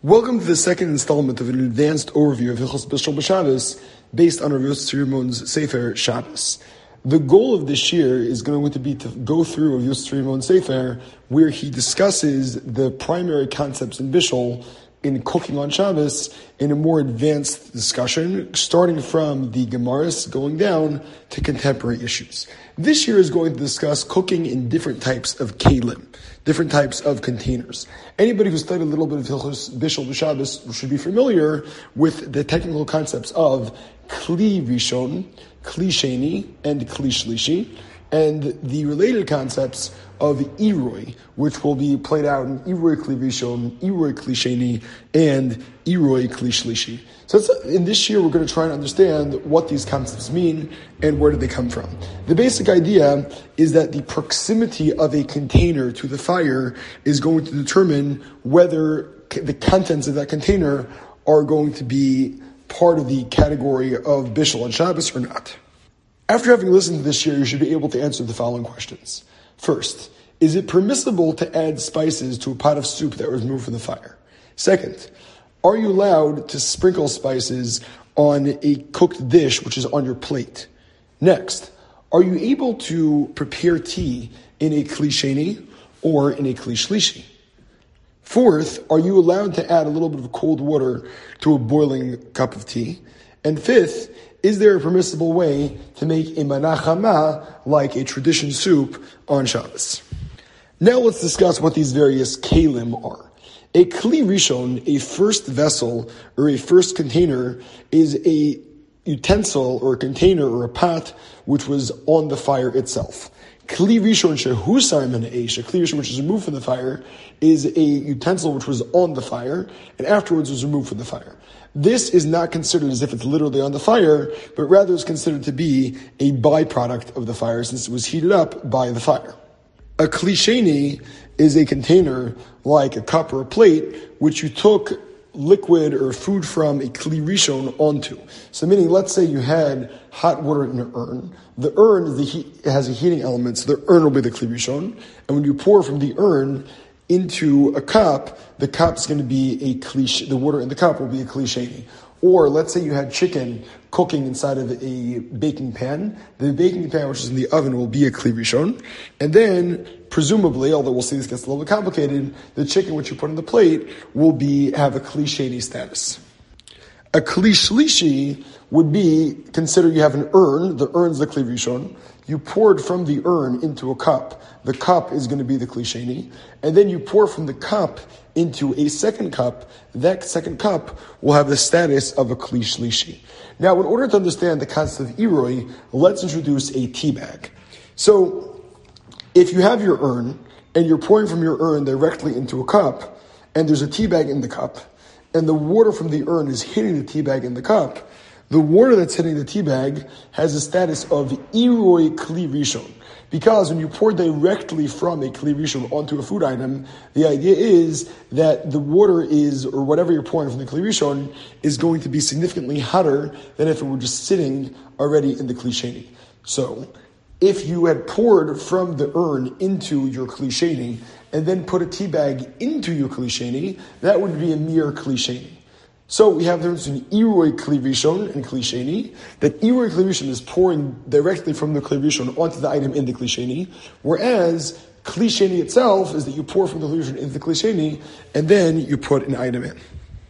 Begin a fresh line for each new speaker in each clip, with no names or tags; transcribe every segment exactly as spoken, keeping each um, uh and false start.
Welcome to the second installment of an advanced overview of Hilchos Bishul B'Shabbos based on Rav Yossi Rimon's Sefer Shabbos. The goal of this year is going to be to go through Rav Yossi Rimon's Sefer, where he discusses the primary concepts in Bishul in cooking on Shabbos in a more advanced discussion, starting from the Gemaras going down to contemporary issues. This year is going to discuss cooking in different types of kelim, different types of containers. Anybody who's studied a little bit of Hilchos Bishul B'Shabbos should be familiar with the technical concepts of Kli Rishon, Kli Sheni, and Kli Shlishi, and the related concepts of Iroi, which will be played out in Iroi Kli Rishon, Iroi Kli Sheni, and Iroi Kli Shlishi. So it's, in this year, we're going to try and understand what these concepts mean and where did they come from. The basic idea is that the proximity of a container to the fire is going to determine whether the contents of that container are going to be part of the category of Bishul on Shabbos or not. After having listened to this year, you should be able to answer the following questions. First, is it permissible to add spices to a pot of soup that was removed from the fire? Second, are you allowed to sprinkle spices on a cooked dish which is on your plate? Next, are you able to prepare tea in a Kli Sheni or in a Kli Shlishi? Fourth, are you allowed to add a little bit of cold water to a boiling cup of tea? And fifth, is there a permissible way to make a manah chama, like a tradition soup, on Shabbos? Now let's discuss what these various kelim are. A Kli Rishon, a first vessel or a first container, is a utensil or a container or a pot which was on the fire itself. Kli Rishon shehusar min ha'esh, a Kli Rishon which is removed from the fire, is a utensil which was on the fire and afterwards was removed from the fire. This is not considered as if it's literally on the fire, but rather is considered to be a byproduct of the fire since it was heated up by the fire. A Kli Sheni is a container like a cup or a plate which you took liquid or food from a Kli Rishon onto. So meaning, let's say you had hot water in an urn. The urn is the heat, has a heating element, so the urn will be the Kli Rishon. And when you pour from the urn into a cup, the cup's going to be a Kli, the water in the cup will be a Kli Sheni. Or let's say you had chicken cooking inside of a baking pan. The baking pan, which is in the oven, will be a Kli Rishon. And then, presumably, although we'll see this gets a little bit complicated, the chicken which you put on the plate will be have a Kli Sheni status. A Kli Shlishi would be, consider you have an urn, the urn's the Kli Rishon. You poured from the urn into a cup. The cup is going to be the Kli Sheni. And then you pour from the cup into a second cup. That second cup will have the status of a Kli Shlishi. Now, in order to understand the concept of Iroi, let's introduce a tea bag. So, if you have your urn, and you're pouring from your urn directly into a cup, and there's a tea bag in the cup, and the water from the urn is hitting the tea bag in the cup, the water that's hitting the tea bag has a status of Iroi Kli Rishon. Because when you pour directly from a Kli Rishon onto a food item, the idea is that the water is, or whatever you're pouring from the Kli Rishon, is going to be significantly hotter than if it were just sitting already in the Kli Sheni. So, if you had poured from the urn into your Kli Sheni, and then put a tea bag into your Kli Sheni, that would be a mere Kli Sheni. So we have the difference between Iroi Kli Rishon and Kli Sheni, that Iroi Kli Rishon is pouring directly from the Kli Rishon onto the item in the Kli Sheni, whereas Kli Sheni itself is that you pour from the Kli Rishon into the Kli Sheni, and then you put an item in.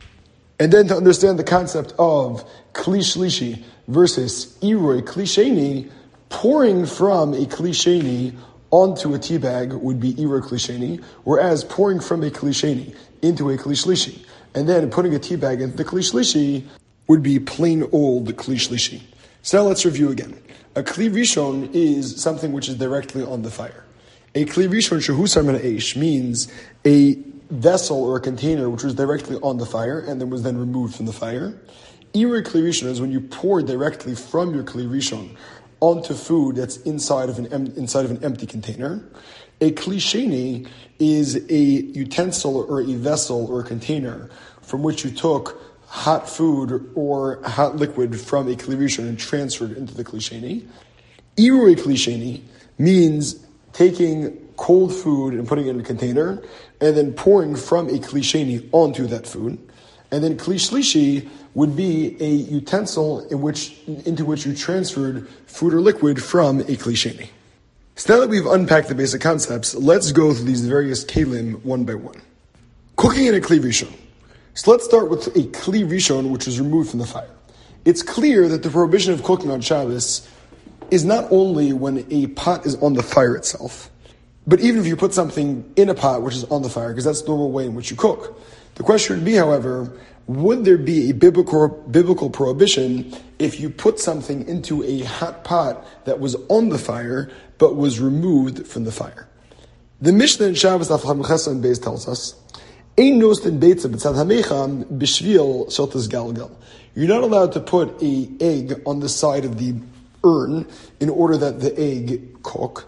And then to understand the concept of Kli Shlishi versus Iroi Kli Sheni, pouring from a Kli Sheni onto a tea bag would be Iroi Kli Sheni, whereas pouring from a Kli Sheni into a Kli Shlishi, and then putting a tea bag into the Kli Shlishi would be plain old Kli Shlishi. So now let's review again. A Kli Rishon is something which is directly on the fire. A Kli Rishon shehusar min ha'esh means a vessel or a container which was directly on the fire and then was then removed from the fire. Iroi Kli Rishon is when you pour directly from your Kli Rishon onto food that's inside of an em- inside of an empty container. A Kli Sheni is a utensil or a vessel or a container from which you took hot food or hot liquid from a Kli Rishon and transferred into the Kli Sheni. Iroi Kli Sheni means taking cold food and putting it in a container, and then pouring from a kli sheni onto that food. And then kli shlishi would be a utensil in which, into which you transferred food or liquid from a kli sheni. So now that we've unpacked the basic concepts, let's go through these various kelim one by one. Cooking in a kli rishon. So let's start with a kli rishon, which was removed from the fire. It's clear that the prohibition of cooking on Shabbos is not only when a pot is on the fire itself, but even if you put something in a pot which is on the fire, because that's the normal way in which you cook. The question would be, however, would there be a biblical biblical prohibition if you put something into a hot pot that was on the fire but was removed from the fire? The Mishnah in Shabbos Daf Hamechasa Beis tells us, "Ein nostin beitza b'tzad hamecham b'shvil sheltas galgal." You're not allowed to put an egg on the side of the urn in order that the egg cook.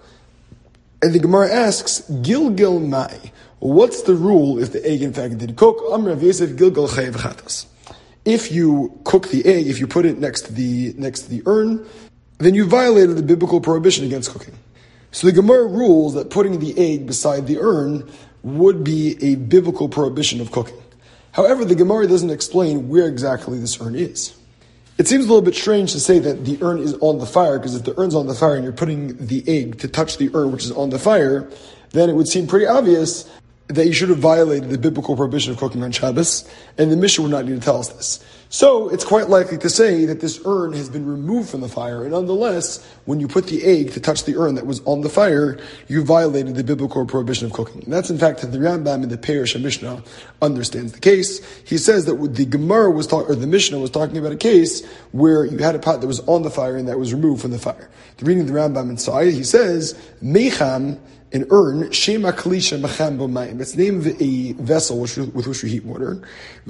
And the Gemara asks, Gilgil mai. What's the rule if the egg in fact did cook? Amr Rav Yosef Gilgil chayav chatas. If you cook the egg, if you put it next to the next to the urn, then you violated the biblical prohibition against cooking. So the Gemara rules that putting the egg beside the urn would be a biblical prohibition of cooking. However, the Gemara doesn't explain where exactly this urn is. It seems a little bit strange to say that the urn is on the fire, because if the urn's on the fire and you're putting the egg to touch the urn which is on the fire, then it would seem pretty obvious that you should have violated the biblical prohibition of cooking on Shabbos, and the Mishnah would not need to tell us this. So it's quite likely to say that this urn has been removed from the fire, and nonetheless, when you put the egg to touch the urn that was on the fire, you violated the biblical prohibition of cooking. And that's in fact how the Rambam in the Perush Mishnah understands the case. He says that the Gemara was talking, or the Mishnah was talking about a case where you had a pot that was on the fire and that was removed from the fire. The reading of the Rambam inside, he says, Mecham, an urn, shema kalisha mecham b'mayim. It's named a vessel which, with which we heat water. And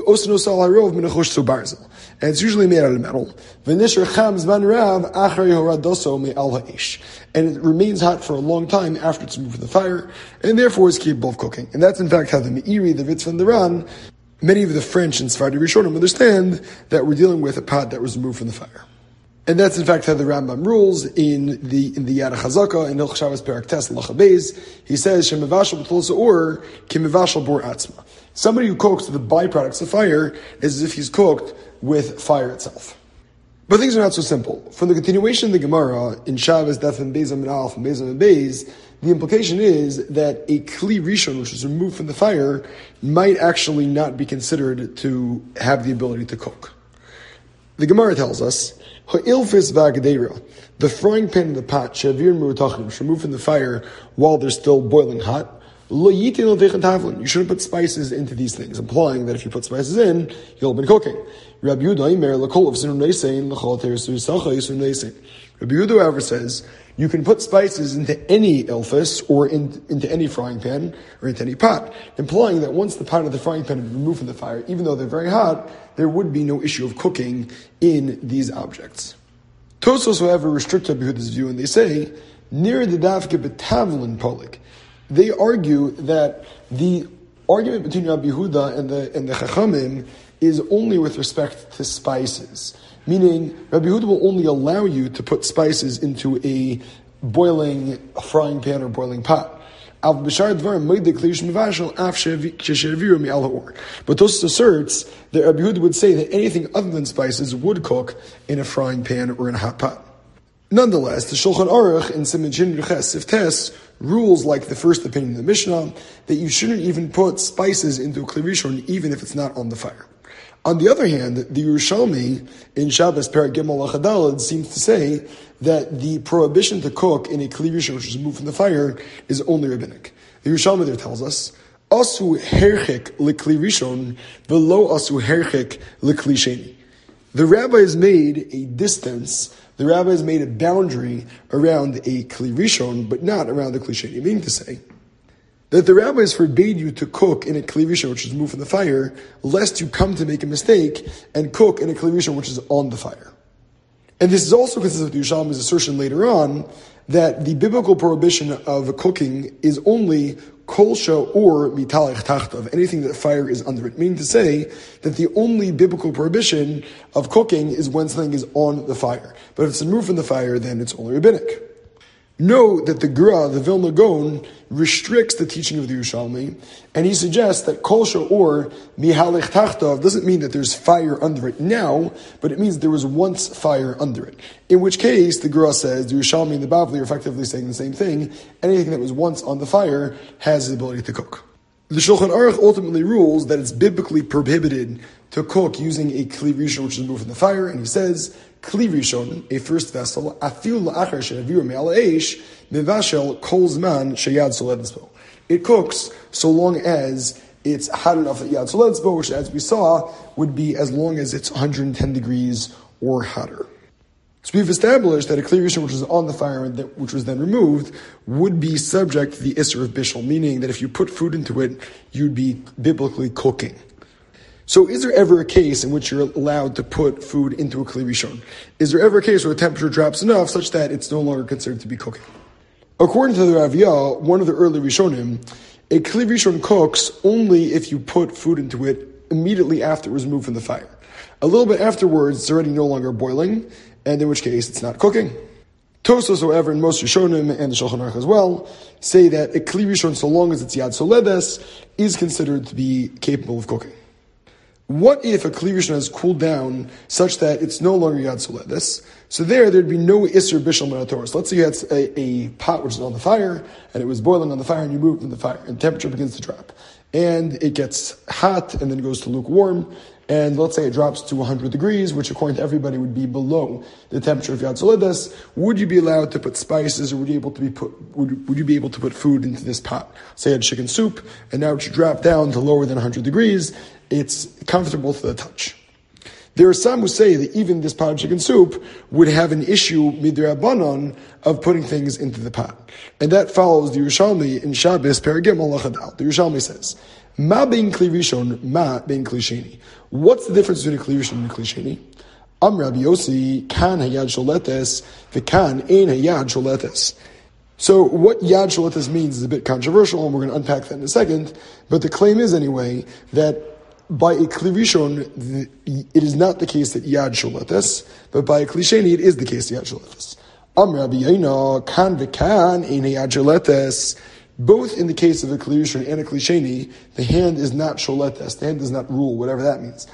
it's usually made out of metal. And it remains hot for a long time after it's removed from the fire, and therefore is capable of cooking. And that's in fact how the Meiri, the Ritva, and the Ran, many of the French and Sephardi Rishonim understand that we're dealing with a pot that was removed from the fire. And that's in fact how the Rambam rules in the in the Yad HaChazaka in Hilchos Shabbos Perak Tes Halacha Beis. He says Shemivashal b'tol or kimivashal bor atzma. Somebody who cooks with the byproducts of fire is as if he's cooked with fire itself. But things are not so simple. From the continuation of the Gemara in Shabbos Daf and Beis and Alf and Beis and Beis, the implication is that a kli rishon which is removed from the fire might actually not be considered to have the ability to cook. The Gemara tells us, Ha'ilfis v'agadera, the frying pan and the pot, shavir me'utachim, should remove from the fire while they're still boiling hot. Lo yitin l'veichen tavlin, you shouldn't put spices into these things, implying that if you put spices in, you'll have been cooking. Rabbi Yehuda Imer l'kol of sinu neisein l'chol teres u'yisacha yisinu neisein. Rabbi Yehuda, however, says you can put spices into any ilfis or in, into any frying pan or into any pot, implying that once the pot of the frying pan is removed from the fire, even though they're very hot, there would be no issue of cooking in these objects. Tosos, however, restrict Rabbi Yehuda's view, and they say, near the dafke betavlin polik. They argue that the argument between Rabbi Yehuda and the and the Chachamim is only with respect to spices. Meaning, Rabbi Yehuda will only allow you to put spices into a boiling frying pan or boiling pot. But Tosfos asserts that Rabbi Yehuda would say that anything other than spices would cook in a frying pan or in a hot pot. Nonetheless, the Shulchan Aruch in Siman Shin Reches Siftes rules, like the first opinion of the Mishnah, that you shouldn't even put spices into a kli rishon even if it's not on the fire. On the other hand, the Yerushalmi in Shabbos Perak Gimel Halacha Daled seems to say that the prohibition to cook in a kli rishon which is removed from the fire is only rabbinic. The Yerushalmi there tells us, Asu herchik likli rishon velo asu herchik likli sheni. The rabbi has made a distance, the rabbi has made a boundary around a kli rishon, but not around the kli sheni. Meaning to say that the rabbis forbade you to cook in a kli rishon which is removed from the fire, lest you come to make a mistake and cook in a kli rishon which is on the fire. And this is also consistent with Yerushalmi's assertion later on that the biblical prohibition of cooking is only kolsha or mitalech tachtav, anything that fire is under it. Meaning to say that the only biblical prohibition of cooking is when something is on the fire. But if it's removed from the fire, then it's only rabbinic. Note that the Gra, the Vilna Gaon, restricts the teaching of the Yerushalmi, and he suggests that Kol Sha'or Mihalech Tachtav doesn't mean that there's fire under it now, but it means there was once fire under it. In which case, the Gra says, the Yerushalmi and the Bavli are effectively saying the same thing. Anything that was once on the fire has the ability to cook. The Shulchan Aruch ultimately rules that it's biblically prohibited to cook using a Kli Rishon which is removed from the fire, and he says, Kli Rishon, a first vessel, afil la'achar she'aviru me'al ha'esh, mevashel kol zman sheyad soledes bo. It cooks so long as it's hot enough that yad soledes bo, which as we saw, would be as long as it's one hundred ten degrees or hotter. So we've established that a Kli Rishon which was on the fire and that, which was then removed would be subject to the Isser of Bishul, meaning that if you put food into it, you'd be biblically cooking. So is there ever a case in which you're allowed to put food into a Kli Rishon? Is there ever a case where the temperature drops enough such that it's no longer considered to be cooking? According to the Raviyah, one of the early Rishonim, a Kli Rishon cooks only if you put food into it immediately after it was removed from the fire. A little bit afterwards, it's already no longer boiling, and in which case it's not cooking. Tosfos, however, and most Rishonim and the Shulchan Aruch as well, say that a Kli Rishon, so long as it's Yad Soledes, is considered to be capable of cooking. What if a Kli Rishon has cooled down such that it's no longer Yad Soledes? So there, there'd be no Isser Bishul Min HaTorah. So let's say you had a, a pot which is on the fire, and it was boiling on the fire, and you move it from the fire, and temperature begins to drop. And it gets hot, and then goes to lukewarm, and let's say it drops to one hundred degrees, which according to everybody would be below the temperature of Yad Soledes. Would you be allowed to put spices, or would you able to be put, would, would you be able to put food into this pot? Say you had chicken soup, and now it should drop down to lower than one hundred degrees. It's comfortable to the touch. There are some who say that even this pot of chicken soup would have an issue midrabanan of putting things into the pot. And that follows the Yerushalmi in Shabbos, Paragim al Lachadal. The Yerushalmi says, Ma bein Kli Rishon, ma bein Kli Sheni. What's the difference between a Kli Rishon and a Kli Sheni? Am Rabbi Yossi, kan hayad sholetes, v'kan ein hayad sholetes. So what yad sholetes means is a bit controversial, and we're going to unpack that in a second, but the claim is anyway that by a Kli Rishon, it is not the case that yad sholetes, but by a Kli Sheni, it is the case that yad sholetes. Am Rabbi Yaina, kan v'kan ein hayad sholetes. Both in the case of a Kli Rishon and a Kli Sheni, the hand is not sholetes, the hand does not rule, whatever that means.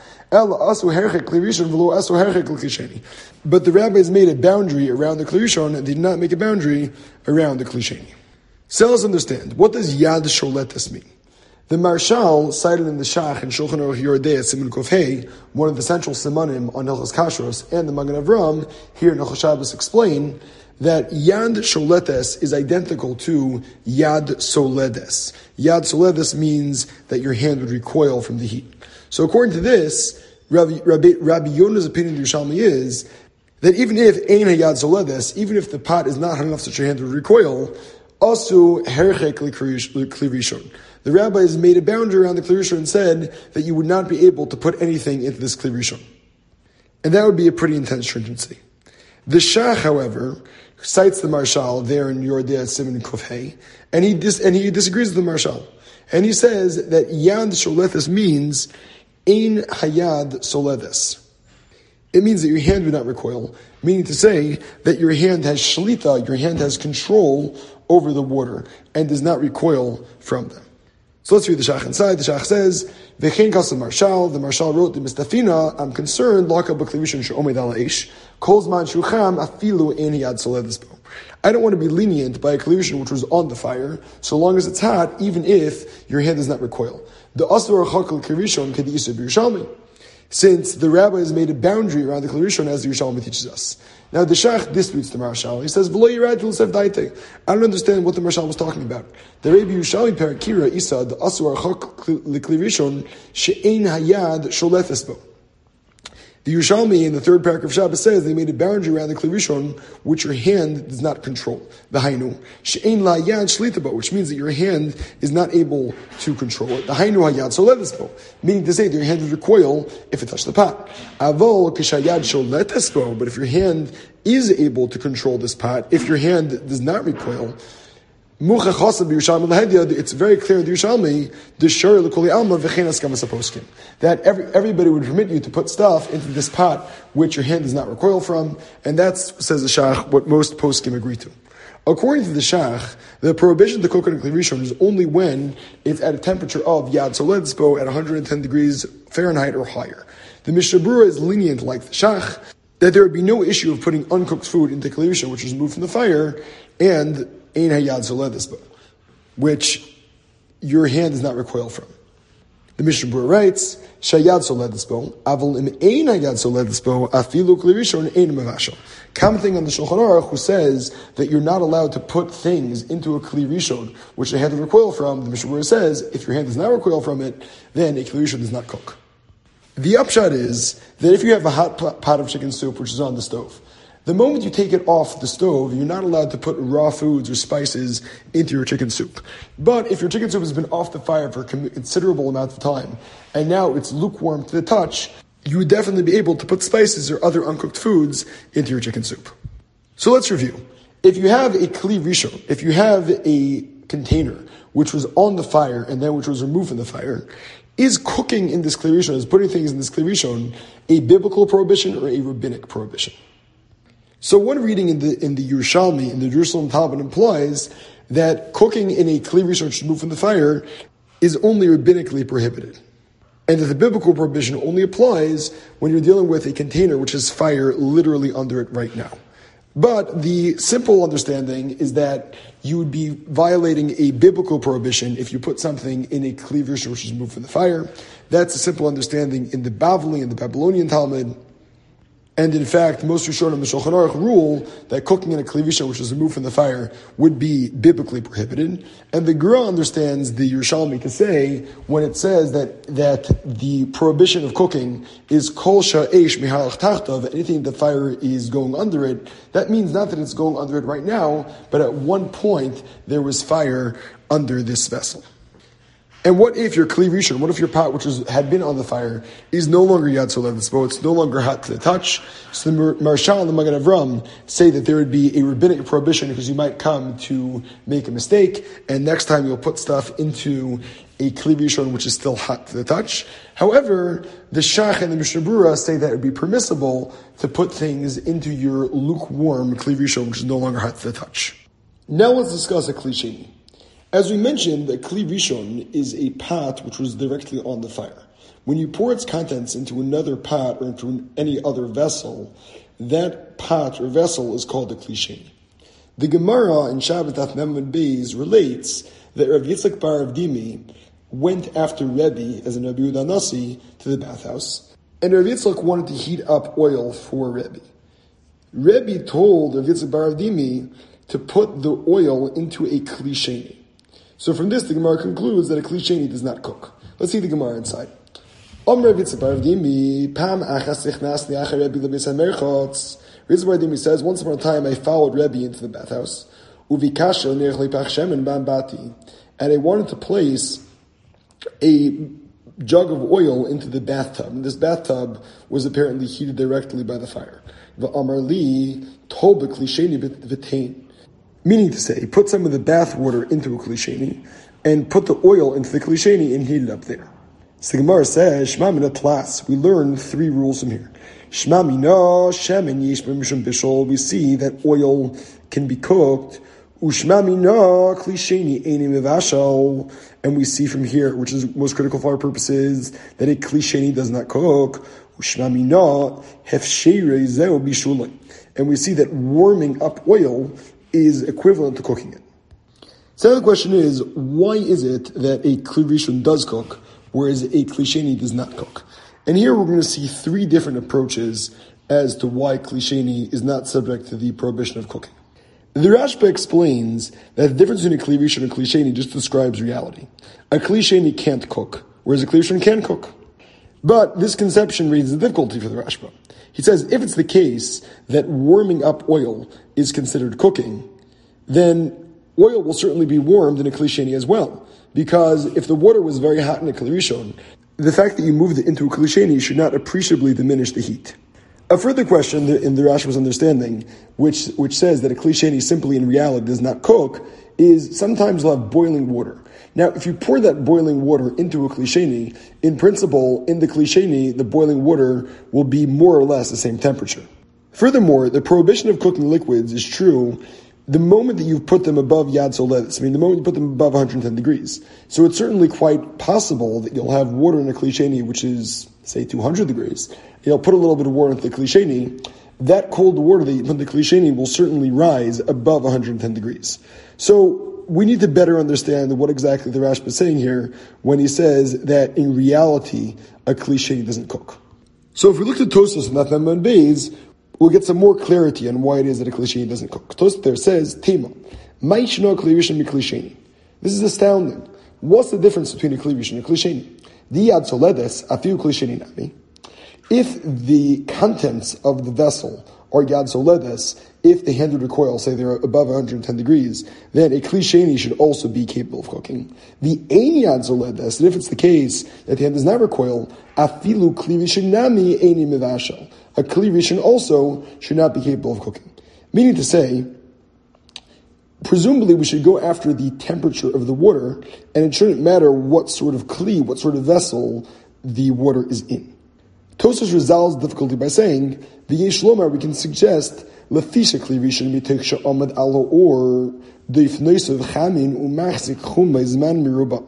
But the rabbis made a boundary around the Kli Rishon, and they did not make a boundary around the Kli Sheni. So let's understand, what does yad sholetes mean? The Marshal, cited in the Shach and Shulchan Aruch Yordei Siman Kuf Hey, one of the central simanim on Hilchos Kashrus, and the Magen Avram, here in Hilchos Shabbos explain that Yad Sholetes is identical to Yad Soledes. Yad Soledes means that your hand would recoil from the heat. So according to this, Rabbi, Rabbi, Rabbi Yona's opinion of Yerushalmi is that even if Ein Hayad Soledes, even if the pot is not hot enough that your hand would recoil, also Herchek Kli Rishon. The rabbis made a boundary around the Kli Rishon and said that you would not be able to put anything into this Kli Rishon. And that would be a pretty intense stringency. The Shach, however, cites the Marshal there in Yordei Siman Kuf Hey, and he dis- and he disagrees with the Marshal. And he says that Yad Sholetes means Ein Hayad Soledes. It means that your hand would not recoil, meaning to say that your hand has shlita, your hand has control over the water, and does not recoil from them. So let's read the Shach inside. The Shach says, V'chein kas Marshal, the Marshal wrote to Mistafina, I'm concerned, Laka b'Kli Rishon she'omed al ha'esh, kol zman shucham afilu ein yad soledes bo. I don't want to be lenient by a Kli Rishon which was on the fire, so long as it's hot, even if your hand does not recoil. The asur ha'chakal Kli Rishon k'di isur b'Yerushalmi. Since the rabbi has made a boundary around the Kli Rishon as the Yerushalmi teaches us. Now the Shach disputes the Marshal. He says, "V'lo yirad l'sef daite." I don't understand what the Marshal was talking about. The Rebbe Yerushalmi Parakira Isa the Asur Achok l'Kli Rishon she'ein hayad sholetes bo. The Yerushalmi in the third paragraph of Shabbos says they made a boundary around the Kli Rishon which your hand does not control. The Hainu she'ein la yad shlita bo, which means that your hand is not able to control it. The Hainu hayad soletes bo, meaning to say that your hand would recoil if it touched the pot. Avol kishayad sholetes bo, but if your hand is able to control this pot, if your hand does not recoil, it's very clear in the Yerushalmi that every, everybody would permit you to put stuff into this pot which your hand does not recoil from, and that's, says the Shach, what most poskim agree to. According to the Shach, the prohibition to cook in a Kli Rishon is only when it's at a temperature of Yad Soledespo at one hundred ten degrees Fahrenheit or higher. The Mishnah Berurah is lenient like the Shach, that there would be no issue of putting uncooked food into Kli Rishon, which is removed from the fire, and Ein HaYad Soledespo, which your hand does not recoil from. The Mishnah Berurah writes, Shayad Soledespo, Avol im Ein HaYad Soledespo, Afilu Kli Rishon Ein Mevashel. Commenting on the Shulchan Aruch, who says that you're not allowed to put things into a Kli Rishon, which the hand will recoil from, the Mishnah Berurah says, if your hand does not recoil from it, then a Kli Rishon does not cook. The upshot is that if you have a hot pot of chicken soup, which is on the stove, the moment you take it off the stove, you're not allowed to put raw foods or spices into your chicken soup. But if your chicken soup has been off the fire for a considerable amount of time, and now it's lukewarm to the touch, you would definitely be able to put spices or other uncooked foods into your chicken soup. So let's review. If you have a Kli Rishon, if you have a container which was on the fire and then which was removed from the fire, is cooking in this Kli Rishon, is putting things in this Kli Rishon, a biblical prohibition or a rabbinic prohibition? So one reading in the in the Yerushalmi, in the Jerusalem Talmud, implies that cooking in a Kli Rishon which is removed from the fire is only rabbinically prohibited. And that the biblical prohibition only applies when you're dealing with a container which has fire literally under it right now. But the simple understanding is that you would be violating a biblical prohibition if you put something in a Kli Rishon which is removed from the fire. That's a simple understanding in the Bavli and the Babylonian Talmud. And in fact, most Rishonim in the Shulchan Aruch rule that cooking in a Kli Rishon which is removed from the fire would be biblically prohibited. And the Gra understands the Yerushalmi to say, when it says that that the prohibition of cooking is kol sha'esh mihalach tachtav, anything that fire is going under it, that means not that it's going under it right now, but at one point there was fire under this vessel. And what if your Kli Rishon, what if your pot, which was, had been on the fire, is no longer Yad Soledespo, it's no longer hot to the touch? So the Maharshal and the Magen Avram say that there would be a rabbinic prohibition because you might come to make a mistake, and next time you'll put stuff into a Kli Rishon which is still hot to the touch. However, the Shach and the Mishnah Berurah say that it would be permissible to put things into your lukewarm Kli Rishon which is no longer hot to the touch. Now let's discuss a Kli Sheni. As we mentioned, the Kli Rishon is a pot which was directly on the fire. When you pour its contents into another pot or into any other vessel, that pot or vessel is called a Kli Sheni. The Gemara in Shabbat Daf Mem and Beis relates that Rav Yitzchak bar Avdimi went after Rebbe as a Rabbi Yehuda Nasi to the bathhouse, and Rav Yitzchak wanted to heat up oil for Rebbe. Rebbe told Rav Yitzchak bar Avdimi to put the oil into a Kli Sheni. So from this, the Gemara concludes that a Kli Sheni does not cook. Let's see the Gemara inside. Om Rav Yitzchak bar Avdimi, Pam achas nichnasni achar Rebbe lebeis hamerchotz. Rav Yitzchak bar Avdimi says, once upon a time I followed Rebbe into the bathhouse, uvikasha nerech lepach shemen bam bati, and I wanted to place a jug of oil into the bathtub. And this bathtub was apparently heated directly by the fire. V'amar li tol b'Kli Sheni v'tein. Meaning to say, put some of the bath water into a Kli Sheni and put the oil into the Kli Sheni and heat it up there. So the Gemara says, Shema mina tlas. We learn three rules from here. Shema mina shemen yesh b'mishum bishol. We see that oil can be cooked. Ushma mina Kli Sheni eini mevashal. And we see from here, which is most critical for our purposes, that a Kli Sheni does not cook. Ushma mina hefsheirei zeu bishulin. And we see that warming up oil is equivalent to cooking it. So the question is, why is it that a Kli Rishon does cook, whereas a Kli Sheni does not cook? And here we're going to see three different approaches as to why Kli Sheni is not subject to the prohibition of cooking. The Rashba explains that the difference between a Kli Rishon and a Kli Sheni just describes reality. A Kli Sheni can't cook, whereas a Kli Rishon can cook. But this conception raises a difficulty for the Rashba. He says, if it's the case that warming up oil is considered cooking, then oil will certainly be warmed in a Kli Sheni as well. Because if the water was very hot in a Kli Rishon, the fact that you moved it into a Kli Sheni should not appreciably diminish the heat. A further question in the Rashba's understanding, which which says that a Kli Sheni simply in reality does not cook, is sometimes you'll have boiling water. Now, if you pour that boiling water into a Kli Sheni, in principle, in the Kli Sheni, the boiling water will be more or less the same temperature. Furthermore, the prohibition of cooking liquids is true the moment that you've put them above Yad Soledis, I mean, the moment you put them above one hundred ten degrees. So it's certainly quite possible that you'll have water in a Kli Sheni, which is, say, two hundred degrees. You'll put a little bit of water into the Kli Sheni. That cold water that you put in the Kli Sheni will certainly rise above one hundred ten degrees. So we need to better understand what exactly the Rashba is saying here when he says that in reality, a Kli Sheni doesn't cook. So if we look at Tosfos and Natan Ben Beis, we'll get some more clarity on why it is that a Kli Sheni doesn't cook. Tosfos there says, Tema, Mai Shino Kli Rishon mi Kli Sheni. This is astounding. What's the difference between a Kli Rishon and a Kli Sheni? Di Yad Soledes, afiu Kli Sheni nami. If the contents of the vessel are Yad Soledes, if the handle recoil, say they're above one hundred ten degrees, then a Kli Sheni should also be capable of cooking. The Ein Yad Soledes, and if it's the case that the hand does not recoil, afilu Kli Rishon nami eini mevashel. A Kli Rishon also should not be capable of cooking. Meaning to say, presumably we should go after the temperature of the water, and it shouldn't matter what sort of Kli, what sort of vessel the water is in. Tosfos resolves the difficulty by saying, V'yesh lomar, we can suggest, Lefisha Kli Rishon mitech she'amad al ha'or, doifnoisav chamin u'machzik chum b'zman miruba.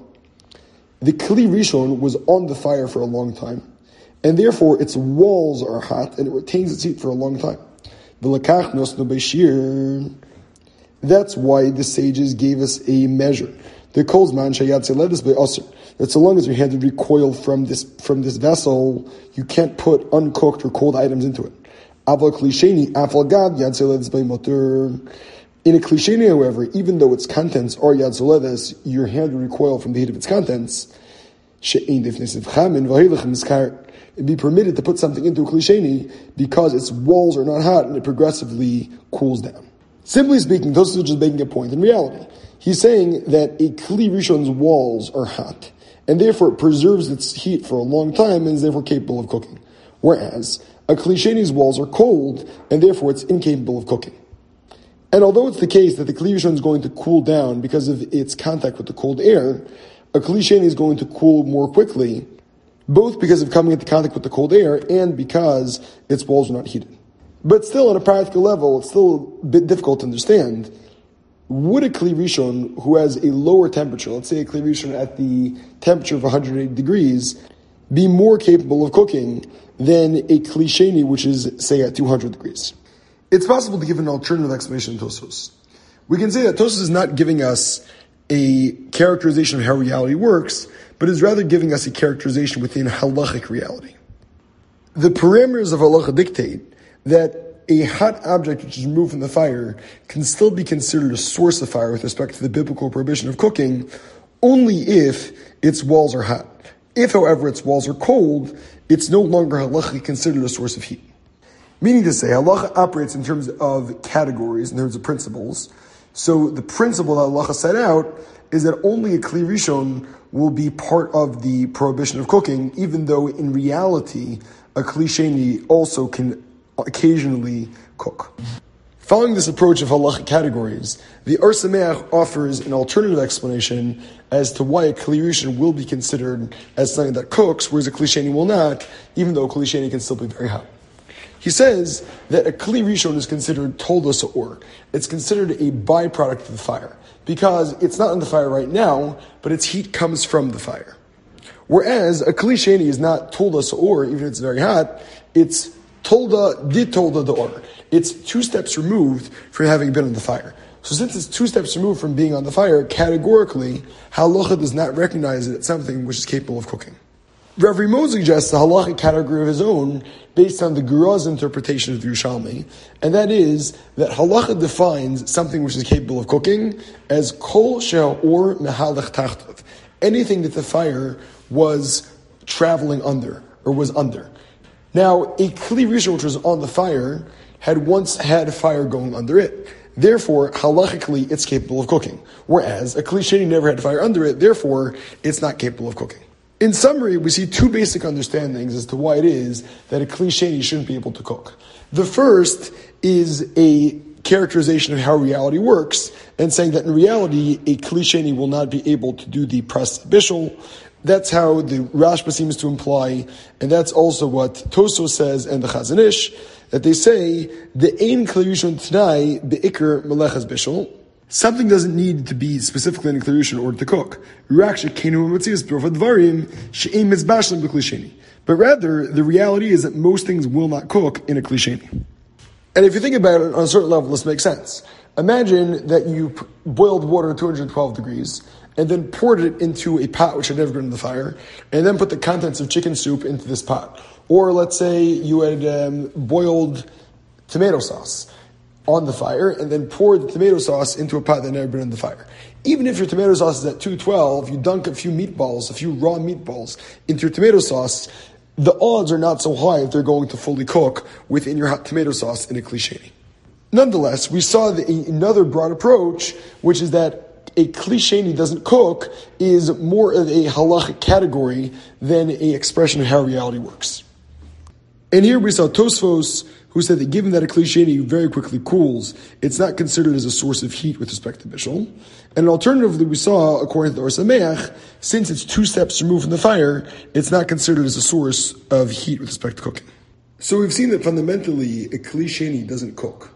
The Kli Rishon was on the fire for a long time, and therefore its walls are hot, and it retains its heat for a long time. V'lakach nosnu b'shir. That's why the sages gave us a measure. The calls man shayad seledus be'aser. That so long as your hand would recoil from this from this vessel, you can't put uncooked or cold items into it. Aval Kli Sheni afal gad yad seledus be'moter. In a Kli Sheni, however, even though its contents are yad soledes, your hand would recoil from the heat of its contents. She'ein difnesiv chamin v'hilach miskar. It'd be permitted to put something into a Kli Sheni because its walls are not hot and it progressively cools down. Simply speaking, Tosfos is just making a point in reality. He's saying that a Kli Rishon's walls are hot, and therefore it preserves its heat for a long time and is therefore capable of cooking. Whereas a Kli Sheni's walls are cold, and therefore it's incapable of cooking. And although it's the case that the Kli Rishon is going to cool down because of its contact with the cold air, a Kli Sheni is going to cool more quickly, both because of coming into contact with the cold air and because its walls are not heated. But still, on a practical level, it's still a bit difficult to understand. Would a Kli Rishon who has a lower temperature, let's say a Kli Rishon at the temperature of one hundred eighty degrees, be more capable of cooking than a Kli Sheni which is, say, at two hundred degrees? It's possible to give an alternative explanation to Tosfos. We can say that Tosfos is not giving us a characterization of how reality works, but is rather giving us a characterization within halachic reality. The parameters of halacha dictate that a hot object which is removed from the fire can still be considered a source of fire with respect to the biblical prohibition of cooking, only if its walls are hot. If, however, its walls are cold, it's no longer halachically considered a source of heat. Meaning to say, halacha operates in terms of categories, in terms of principles. So the principle that halacha set out is that only a Kli Rishon will be part of the prohibition of cooking, even though in reality, a Kli Sheni also can occasionally cook. Following this approach of halachic categories, the Or Sameach offers an alternative explanation as to why a Kli Rishon will be considered as something that cooks, whereas a Kli Sheni will not, even though a Kli Sheni can still be very hot. He says that a Kli Rishon is considered Tolda Sa'or. It's considered a byproduct of the fire, because it's not in the fire right now, but its heat comes from the fire. Whereas a Kli Sheni is not Tolda Sa'or, even if it's very hot, it's Tolda did Tolda Da'or. It's two steps removed from having been on the fire. So since it's two steps removed from being on the fire, categorically, halacha does not recognize it as something which is capable of cooking. Rav Rimon suggests a halachic category of his own based on the Gura's interpretation of the Yerushalmi, and that is that halacha defines something which is capable of cooking as kol she'or mehalach tachtov, anything that the fire was traveling under, or was under. Now, a Kli Rishon which was on the fire had once had fire going under it. Therefore, halachically, it's capable of cooking. Whereas a Kli Sheni never had fire under it, therefore, it's not capable of cooking. In summary, we see two basic understandings as to why it is that a Kli Sheni shouldn't be able to cook. The first is a characterization of how reality works, and saying that in reality, a Kli Sheni will not be able to do the pras bishul, That's how the Rashba seems to imply, and that's also what Toso says and the Chazon Ish, that they say, the ein Kli Rishon T'nai be'ikr melechas bishul. Something doesn't need to be specifically in a Kli Rishon in order to cook. But rather, the reality is that most things will not cook in a Kli Sheni. And if you think about it on a certain level, this makes sense. Imagine that you p- boiled water at two hundred twelve degrees, and then poured it into a pot which had never been in the fire, and then put the contents of chicken soup into this pot. Or let's say you had um, boiled tomato sauce on the fire, and then poured the tomato sauce into a pot that had never been in the fire. Even if your tomato sauce is at two twelve, you dunk a few meatballs, a few raw meatballs into your tomato sauce, the odds are not so high if they're going to fully cook within your hot tomato sauce in a Kli Sheni. Nonetheless, we saw the, another broad approach, which is that a Kli Sheni doesn't cook is more of a halachic category than an expression of how reality works. And here we saw Tosfos, who said that given that a Kli Sheni very quickly cools, it's not considered as a source of heat with respect to bishul. And alternatively, we saw, according to the Or Sameach, since it's two steps removed from the fire, it's not considered as a source of heat with respect to cooking. So we've seen that fundamentally, a Kli Sheni doesn't cook.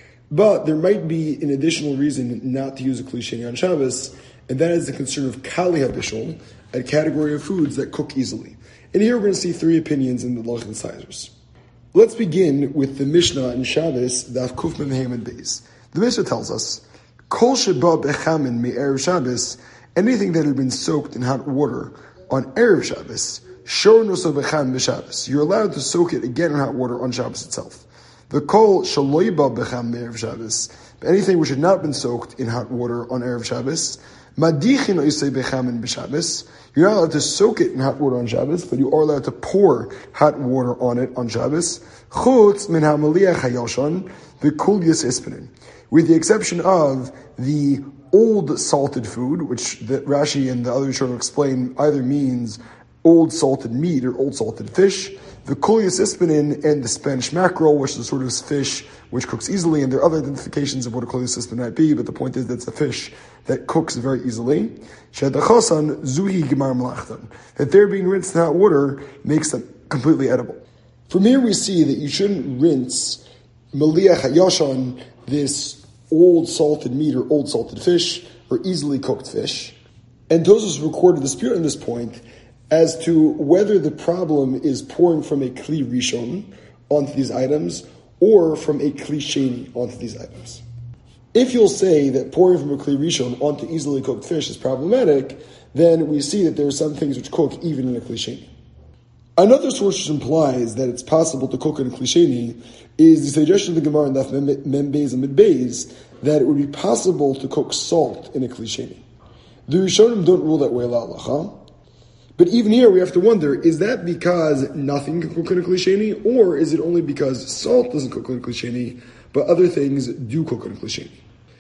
But there might be an additional reason not to use a Kli Sheni on Shabbos, and that is the concern of Kali HaBishul, a category of foods that cook easily. And here we're going to see three opinions in the Lach Incisors. Let's begin with the Mishnah in Shabbos, Daf Kuf Mem Hey Amud Beis. The Mishnah tells us, Kol sheba bechamin me'erev Shabbos, anything that had been soaked in hot water on Erev Shabbos, shor noso becham b'Shabbos. You're allowed to soak it again in hot water on Shabbos itself. The kol shaloiba becham me'erev Shabbos, anything which had not been soaked in hot water on Erev Shabbos, madichin oisei bechamin b'Shabbos. You're not allowed to soak it in hot water on Shabbos, but you are allowed to pour hot water on it on Shabbos. Chutz min ha'maliach hayoshan v'kul yis ispinin. With the exception of the old salted food, which the Rashi and the other Rishonim explain either means old salted meat or old salted fish, the kulias ispinin and the Spanish mackerel, which is a sort of fish which cooks easily, and there are other identifications of what a kulias ispin might be, but the point is that it's a fish that cooks very easily. Shedachasan zuhi gemar malachtan, that they're being rinsed in hot water makes them completely edible. From here we see that you shouldn't rinse maliach hayashan, this old salted meat or old salted fish, or easily cooked fish. And Tosfos recorded a dispute on this point as to whether the problem is pouring from a Kli Rishon onto these items or from a Kli Sheni onto these items. If you'll say that pouring from a Kli Rishon onto easily cooked fish is problematic, then we see that there are some things which cook even in a Kli Sheni. Another source which implies that it's possible to cook in a Kli Sheni is the suggestion of the Gemara in Daf Mem Beis Amud Beis that it would be possible to cook salt in a Kli Sheni. The Rishonim don't rule that way la'alacha, but even here we have to wonder, is that because nothing can cook in a Kli Sheni, or is it only because salt doesn't cook in a Kli Sheni, but other things do cook in a Kli Sheni?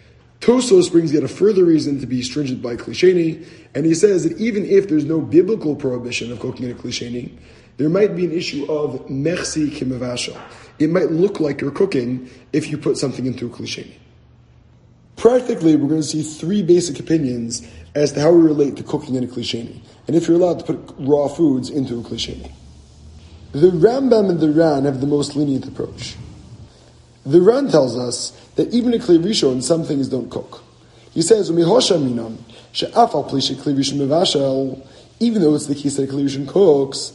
Tosfos brings yet a further reason to be stringent by Kli Sheni, and he says that even if there's no biblical prohibition of cooking in a Kli Sheni, there might be an issue of mechsi kimavasha. It might look like you're cooking if you put something into a Kli Sheni. Practically, we're going to see three basic opinions as to how we relate to cooking in a Kli Sheni, and if you're allowed to put raw foods into a Kli Sheni. The Rambam and the Ran have the most lenient approach. The Ran tells us that even a Kli Rishon, some things don't cook. He says, even though it's the case that a Kli Rishon cooks,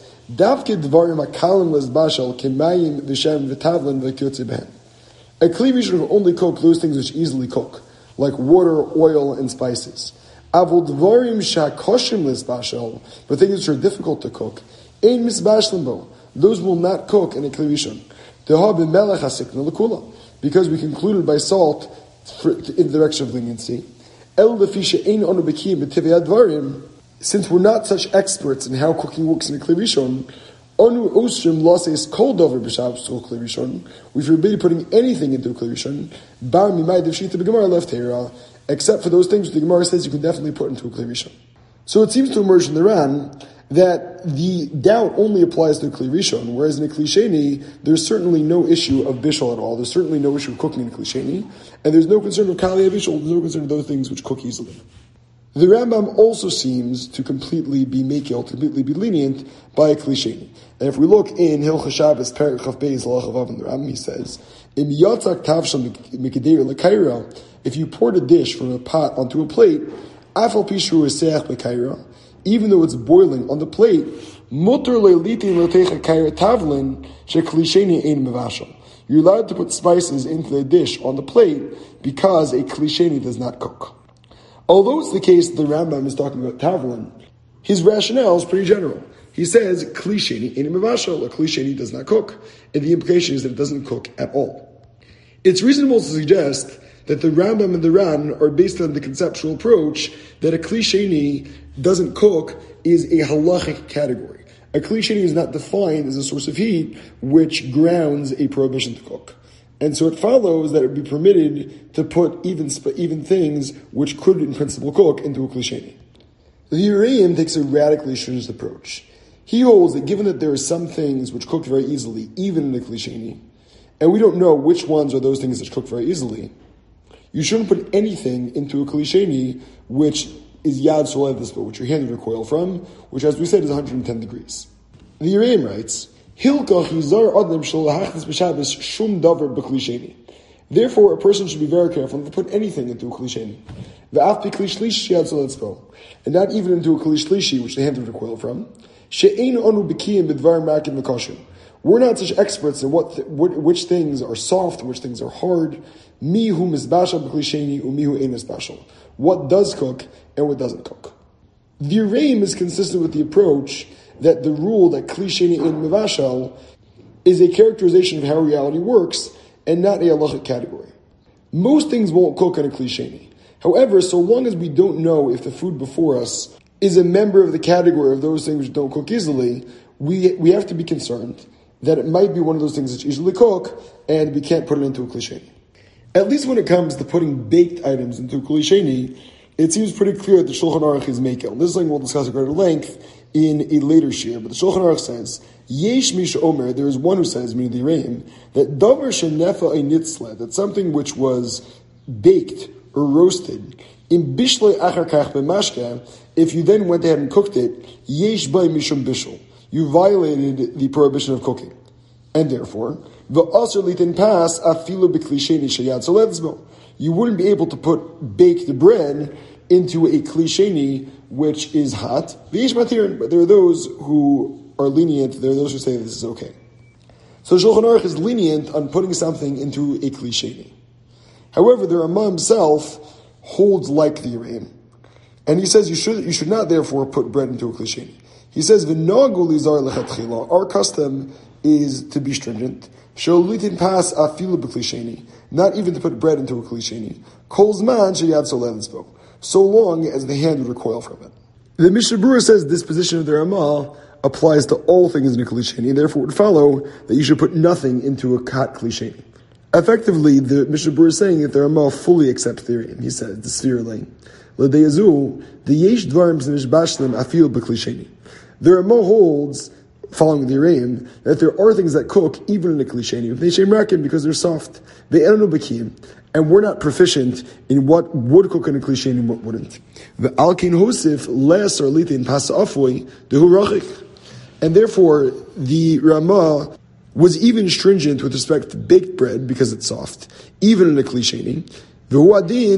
a Kli Rishon will only cook those things which easily cook, like water, oil, and spices. But things which are difficult to cook, those will not cook in a Kli Rishon. Because we concluded by salt for, in the direction of leniency. Since we're not such experts in how cooking works in a Kli Rishon, we forbid putting anything into a Kli Rishon, except for those things that the Gemara says you can definitely put into a Kli Rishon. So it seems to emerge in the Ran that the doubt only applies to a Kli Rishon, whereas in a Kli Sheni, there's certainly no issue of bishul at all. There's certainly no issue of cooking in a Kli Sheni, and there's no concern of kali bishul. There's no concern of those things which cook easily. The Rambam also seems to completely be makel, to completely be lenient by a klisheni. And if we look in Hilchos Shabbos, Perek Chaf Beis, Halacha Vav, and the Rambam, he says, Im yatzak tavshel mikedeir l'kaira, if you poured a dish from a pot onto a plate, afal pishu eseach b'kaira, even though it's boiling on the plate, mutter le'litin l'techa kaira tavlin sheklisheni ein mevashel. You're allowed to put spices into the dish on the plate because a klisheni does not cook. Although it's the case that the Rambam is talking about tavlin, his rationale is pretty general. He says, klisheni ein mevashel, a klisheni does not cook. And the implication is that it doesn't cook at all. It's reasonable to suggest that the Rambam and the Ran are based on the conceptual approach that a klisheni doesn't cook is a halachic category. A klisheni is not defined as a source of heat which grounds a prohibition to cook. And so it follows that it would be permitted to put even even things which could in principle cook into a klisheni. The Yereim takes a radically stringent approach. He holds that given that there are some things which cook very easily, even in a klisheni, and we don't know which ones are those things that cook very easily, you shouldn't put anything into a klisheni which is yad solev this which your hand would recoil from, which as we said is one hundred ten degrees. The Yereim writes, Hilkach yizar adam shel lahachnis b'Shabbos shum davar b'klisheni. Therefore, a person should be very careful not to put anything into a klisheni. Ve'af b'kli shlishi yad solev, and not even into a kli shlishi which the hand would recoil from. She'ein onu b'kiyim b'dvar makim v'kashim. We're not such experts in what, th- what which things are soft, which things are hard. Mi hu misbashal b'klisheni u'mi hu ein misbashal. What does cook and what doesn't cook. The Yereim is consistent with the approach that the rule that klisheni ein mevashal is a characterization of how reality works and not a halachic category. Most things won't cook on a klisheni. However, so long as we don't know if the food before us is a member of the category of those things which don't cook easily, we we have to be concerned that it might be one of those things that easily cook and we can't put it into a klisheni. At least when it comes to putting baked items into a klisheni, it seems pretty clear that the Shulchan Aruch is makel. This is something we'll discuss at greater length in a later shir, but the Shulchan Aruch says, Yesh Misha Omer, there is one who says, meaning the Yereim, that Davar Shenefa Einitzle, that something which was baked or roasted, in Bishle Achar Kach B'mashke, if you then went ahead and cooked it, Yesh Bay Mishum Bishul, you violated the prohibition of cooking. And therefore, V'asr Litin Pas Afilu B'klisheni Shayad Solevzmo, you wouldn't be able to put baked bread into a klisheni which is hot. But there are those who are lenient, there are those who say this is okay. So Shulchan Aruch is lenient on putting something into a klisheni. However, the Rama himself holds like the Yereim. And he says you should you should not therefore put bread into a klisheni. He says, our custom is to be stringent. Pas not even to put bread into a klisheni. So long as the hand would recoil from it. The Mishnah Berurah says this position of the Ramah applies to all things in a klisheni, and therefore it would follow that you should put nothing into a hot klisheni. Effectively, the Mishnah Berurah is saying that the Ramah fully accepts theory. He says, the spherely, the yesh dvarim nishbashlim afil b'klisheni. The Ramah holds, following the Yereim, that there are things that cook even in a klisheni, because they're soft. They enu b'kiyim, and we're not proficient in what would cook in a klisheni and what wouldn't. The alkin hosif les or litin pas afoi dehu rachik, and therefore the Ramah was even stringent with respect to baked bread because it's soft, even in a klisheni. But it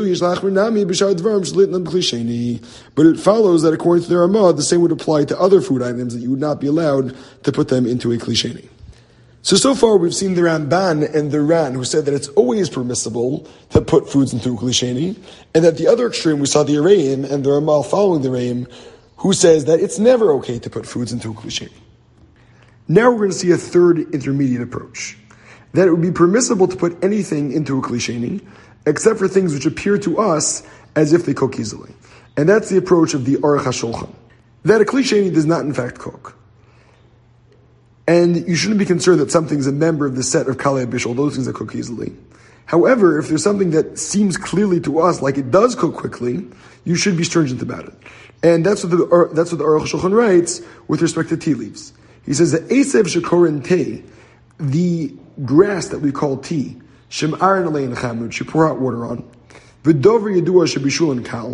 follows that according to the Ramah, the same would apply to other food items, that you would not be allowed to put them into a klisheni. So, so far we've seen the Ramban and the Ran who said that it's always permissible to put foods into a klisheni, and at the other extreme we saw the Yereim and the Ramah following the Yereim who says that it's never okay to put foods into a klisheni. Now we're going to see a third intermediate approach, that it would be permissible to put anything into a klisheni, except for things which appear to us as if they cook easily. And that's the approach of the Aruch HaShulchan, that a klisheni does not in fact cook. And you shouldn't be concerned that something's a member of the set of Kalei Bishul, those things that cook easily. However, if there's something that seems clearly to us like it does cook quickly, you should be stringent about it. And that's what the, that's what the Aruch HaShulchan writes with respect to tea leaves. He says that Esev Shekorin Teh, the grass that we call tea, Shem Aron Alein Chamud, should pour hot water on. V'dover Yedua should be shul and kal,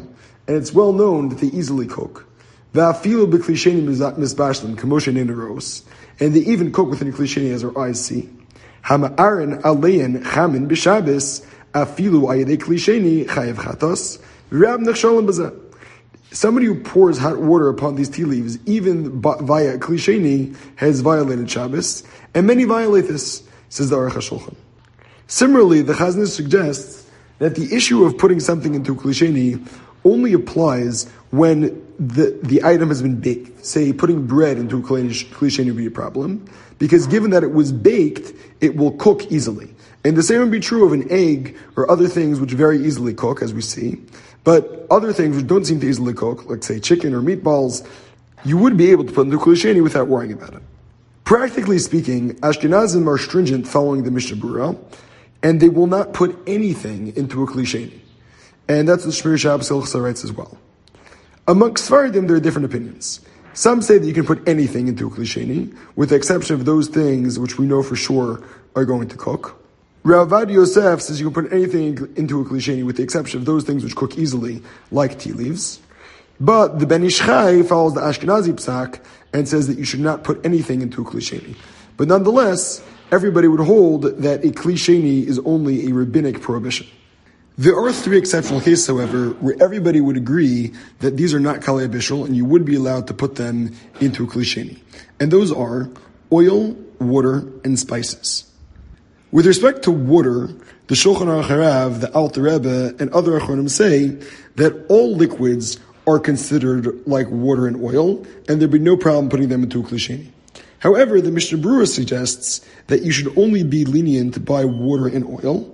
and it's well known that they easily cook. Va'afilu b'klisheni misbashlim k'moshe neneros, and they even cook within a klisheni as our eyes see. Hama'arin alein chamin b'Shabbos afilu ayedei klisheni chayev chatos v'rab nechshalim b'zeh. Somebody who pours hot water upon these tea leaves, even via klisheni, has violated Shabbos, and many violate this, says the Aruch HaShulchan. Similarly, the Chazon Ish suggests that the issue of putting something into a klisheni only applies when the, the item has been baked. Say, putting bread into a klisheni would be a problem, because given that it was baked, it will cook easily. And the same would be true of an egg or other things which very easily cook, as we see. But other things which don't seem to easily cook, like say chicken or meatballs, you would be able to put into klisheni without worrying about it. Practically speaking, Ashkenazim are stringent following the Mishnah Berurah, and they will not put anything into a klisheni. And that's what Shmir Shabbos Hilchos writes as well. Amongst Sfaradim, there are different opinions. Some say that you can put anything into a klisheni, with the exception of those things which we know for sure are going to cook. Rav Avad Yosef says you can put anything into a klisheni with the exception of those things which cook easily, like tea leaves. But the Ben Ish Chai follows the Ashkenazi psak and says that you should not put anything into a klisheni. But nonetheless, everybody would hold that a klisheni is only a rabbinic prohibition. There are three exceptional cases, however, where everybody would agree that these are not kalei bishul and you would be allowed to put them into a klisheni. And those are oil, water, and spices. With respect to water, the Shulchan Aruch Harav, the Alter Rebbe, and other Achronim say that all liquids are considered like water and oil, and there'd be no problem putting them into a klisheni. However, the Mishnah Berurah suggests that you should only be lenient by water and oil.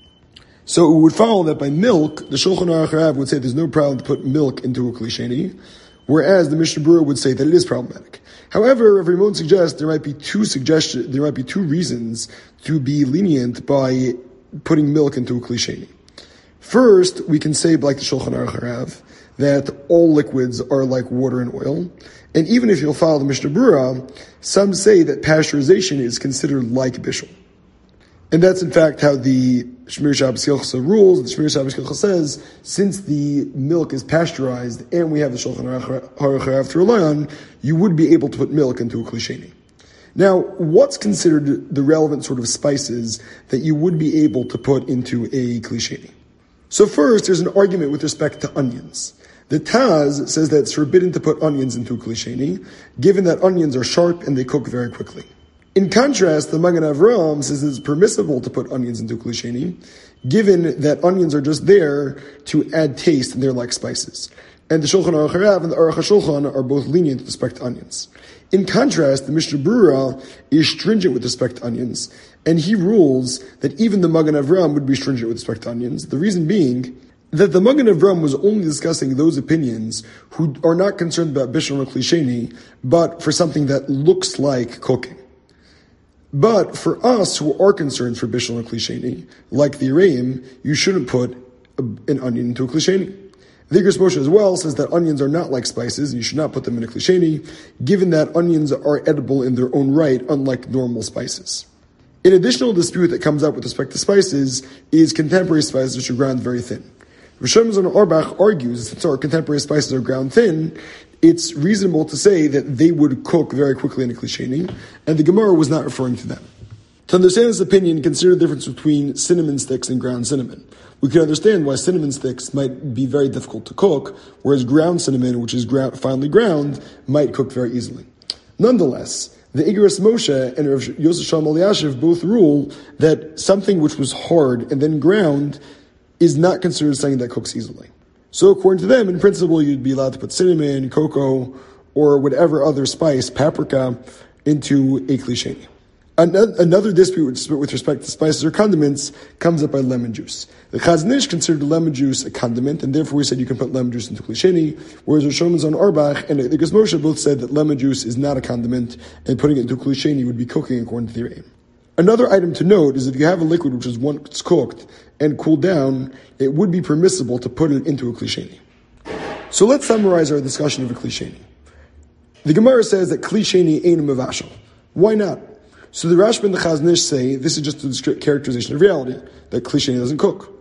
So it would follow that by milk, the Shulchan Aruch Harav would say there's no problem to put milk into a klisheni, whereas the Mishnah Berurah would say that it is problematic. However, Rav Rimon suggests there might be two suggestions, there might be two reasons to be lenient by putting milk into a klisheni. First, we can say, like the Shulchan Aruch Harav, that all liquids are like water and oil. And even if you'll follow the Mishnah Berurah, some say that pasteurization is considered like bishul. And that's in fact how the Shmir Shabbos Hilchos rules. The Shmir Shabbos Hilchos says, since the milk is pasteurized and we have the Shulchan Aruch Harav to rely on, you would be able to put milk into a klisheni. Now, what's considered the relevant sort of spices that you would be able to put into a klisheni? So first, there's an argument with respect to onions. The Taz says that it's forbidden to put onions into a klisheni, given that onions are sharp and they cook very quickly. In contrast, the Magen Avraham says it's permissible to put onions into klisheni, given that onions are just there to add taste and they're like spices. And the Shulchan Aruch Harav and the Aruch HaShulchan are both lenient with respect to onions. In contrast, the Mishnah Berurah is stringent with respect to onions, and he rules that even the Magen Avraham would be stringent with respect to onions. The reason being that the Magen Avraham was only discussing those opinions who are not concerned about bishul or klisheni, but for something that looks like cooking. But for us who are concerned for bishul and klisheni, like the Reim, you shouldn't put a, an onion into a klisheni. The Igros Moshe as well says that onions are not like spices, and you should not put them in a klisheni, given that onions are edible in their own right, unlike normal spices. An additional dispute that comes up with respect to spices is contemporary spices which are ground very thin. Rosh Hashanah Auerbach argues that since our contemporary spices are ground thin, it's reasonable to say that they would cook very quickly in a klisheni, and the Gemara was not referring to them. To understand this opinion, consider the difference between cinnamon sticks and ground cinnamon. We can understand why cinnamon sticks might be very difficult to cook, whereas ground cinnamon, which is ground, finely ground, might cook very easily. Nonetheless, the Igros Moshe and Rav Yosef Shalom Elyashiv both rule that something which was hard and then ground is not considered something that cooks easily. So according to them, in principle, you'd be allowed to put cinnamon, cocoa, or whatever other spice, paprika, into a klisheni. Another dispute with respect to spices or condiments comes up by lemon juice. The Chazon Ish considered lemon juice a condiment, and therefore we said you can put lemon juice into klisheni, whereas Rosh Hashanah Auerbach and the Igros Moshe both said that lemon juice is not a condiment, and putting it into klisheni would be cooking according to their aim. Another item to note is if you have a liquid which is once cooked and cooled down, it would be permissible to put it into a klisheni. So let's summarize our discussion of a klisheni. The Gemara says that klisheni ain't mavashal. Why not? So the Rashba and the Chazon Ish say this is just a characterization of reality, that klisheni doesn't cook.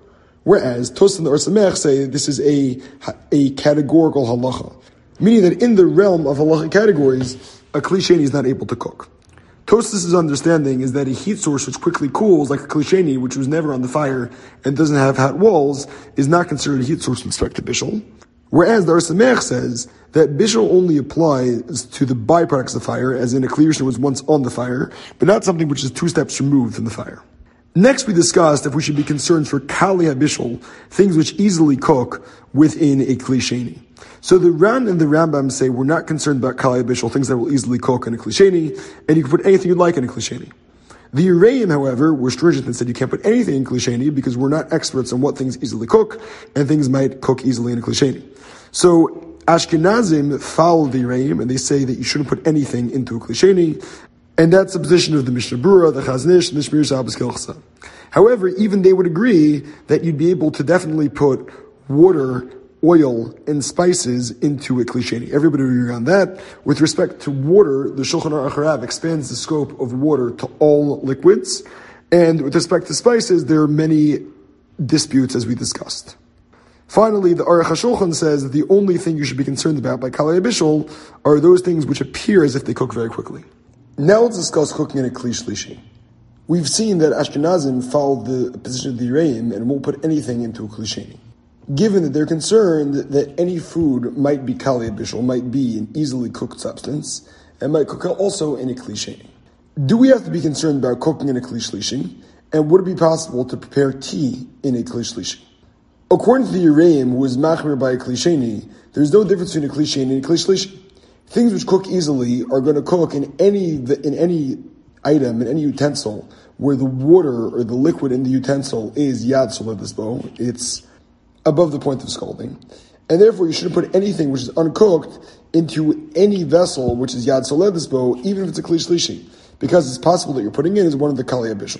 Whereas Tosfos and the Or Samech say this is a, a categorical halacha, meaning that in the realm of halacha categories, a kli sheni is not able to cook. Tosfos' understanding is that a heat source which quickly cools, like a kli sheni, which was never on the fire and doesn't have hot walls, is not considered a heat source with respect to bishul. Whereas the Or Samech says that bishul only applies to the byproducts of fire, as in a kli rishon was once on the fire, but not something which is two steps removed from the fire. Next, we discussed if we should be concerned for kali habishul, things which easily cook within a kli sheni. So the Ran and the Rambam say we're not concerned about kali habishul, things that will easily cook in a kli sheni, and you can put anything you'd like in a kli sheni. The Yereim, however, were stringent and said you can't put anything in kli sheni because we're not experts on what things easily cook, and things might cook easily in a kli sheni. So Ashkenazim followed the Yereim, and they say that you shouldn't put anything into a kli sheni. And that's the position of the Mishnah Berurah, the Chazon Ish, and the Shmir Shabbos Kilchasa. However, even they would agree that you'd be able to definitely put water, oil, and spices into a kli sheni. Everybody would agree on that. With respect to water, the Shulchan Aruch Harav expands the scope of water to all liquids. And with respect to spices, there are many disputes as we discussed. Finally, the Aruch HaShulchan says that the only thing you should be concerned about by kali habishul are those things which appear as if they cook very quickly. Now let's discuss cooking in a kli shlishi. We've seen that Ashkenazim followed the position of the Yereim and won't put anything into a kli sheni. Given that they're concerned that any food might be kali habishul, might be an easily cooked substance, and might cook also in a kli sheni. Do we have to be concerned about cooking in a kli shlishi? And would it be possible to prepare tea in a kli shlishi? According to the Yereim, who is machmir by a kli sheni, there's no difference between a kli sheni and a kli shlishi. Things which cook easily are going to cook in any in any item, in any utensil, where the water or the liquid in the utensil is yad soledisbo. It's above the point of scalding. And therefore you shouldn't put anything which is uncooked into any vessel which is yad soledisbo, even if it's a kli shlishi, because it's possible that you're putting in is one of the kali habishul.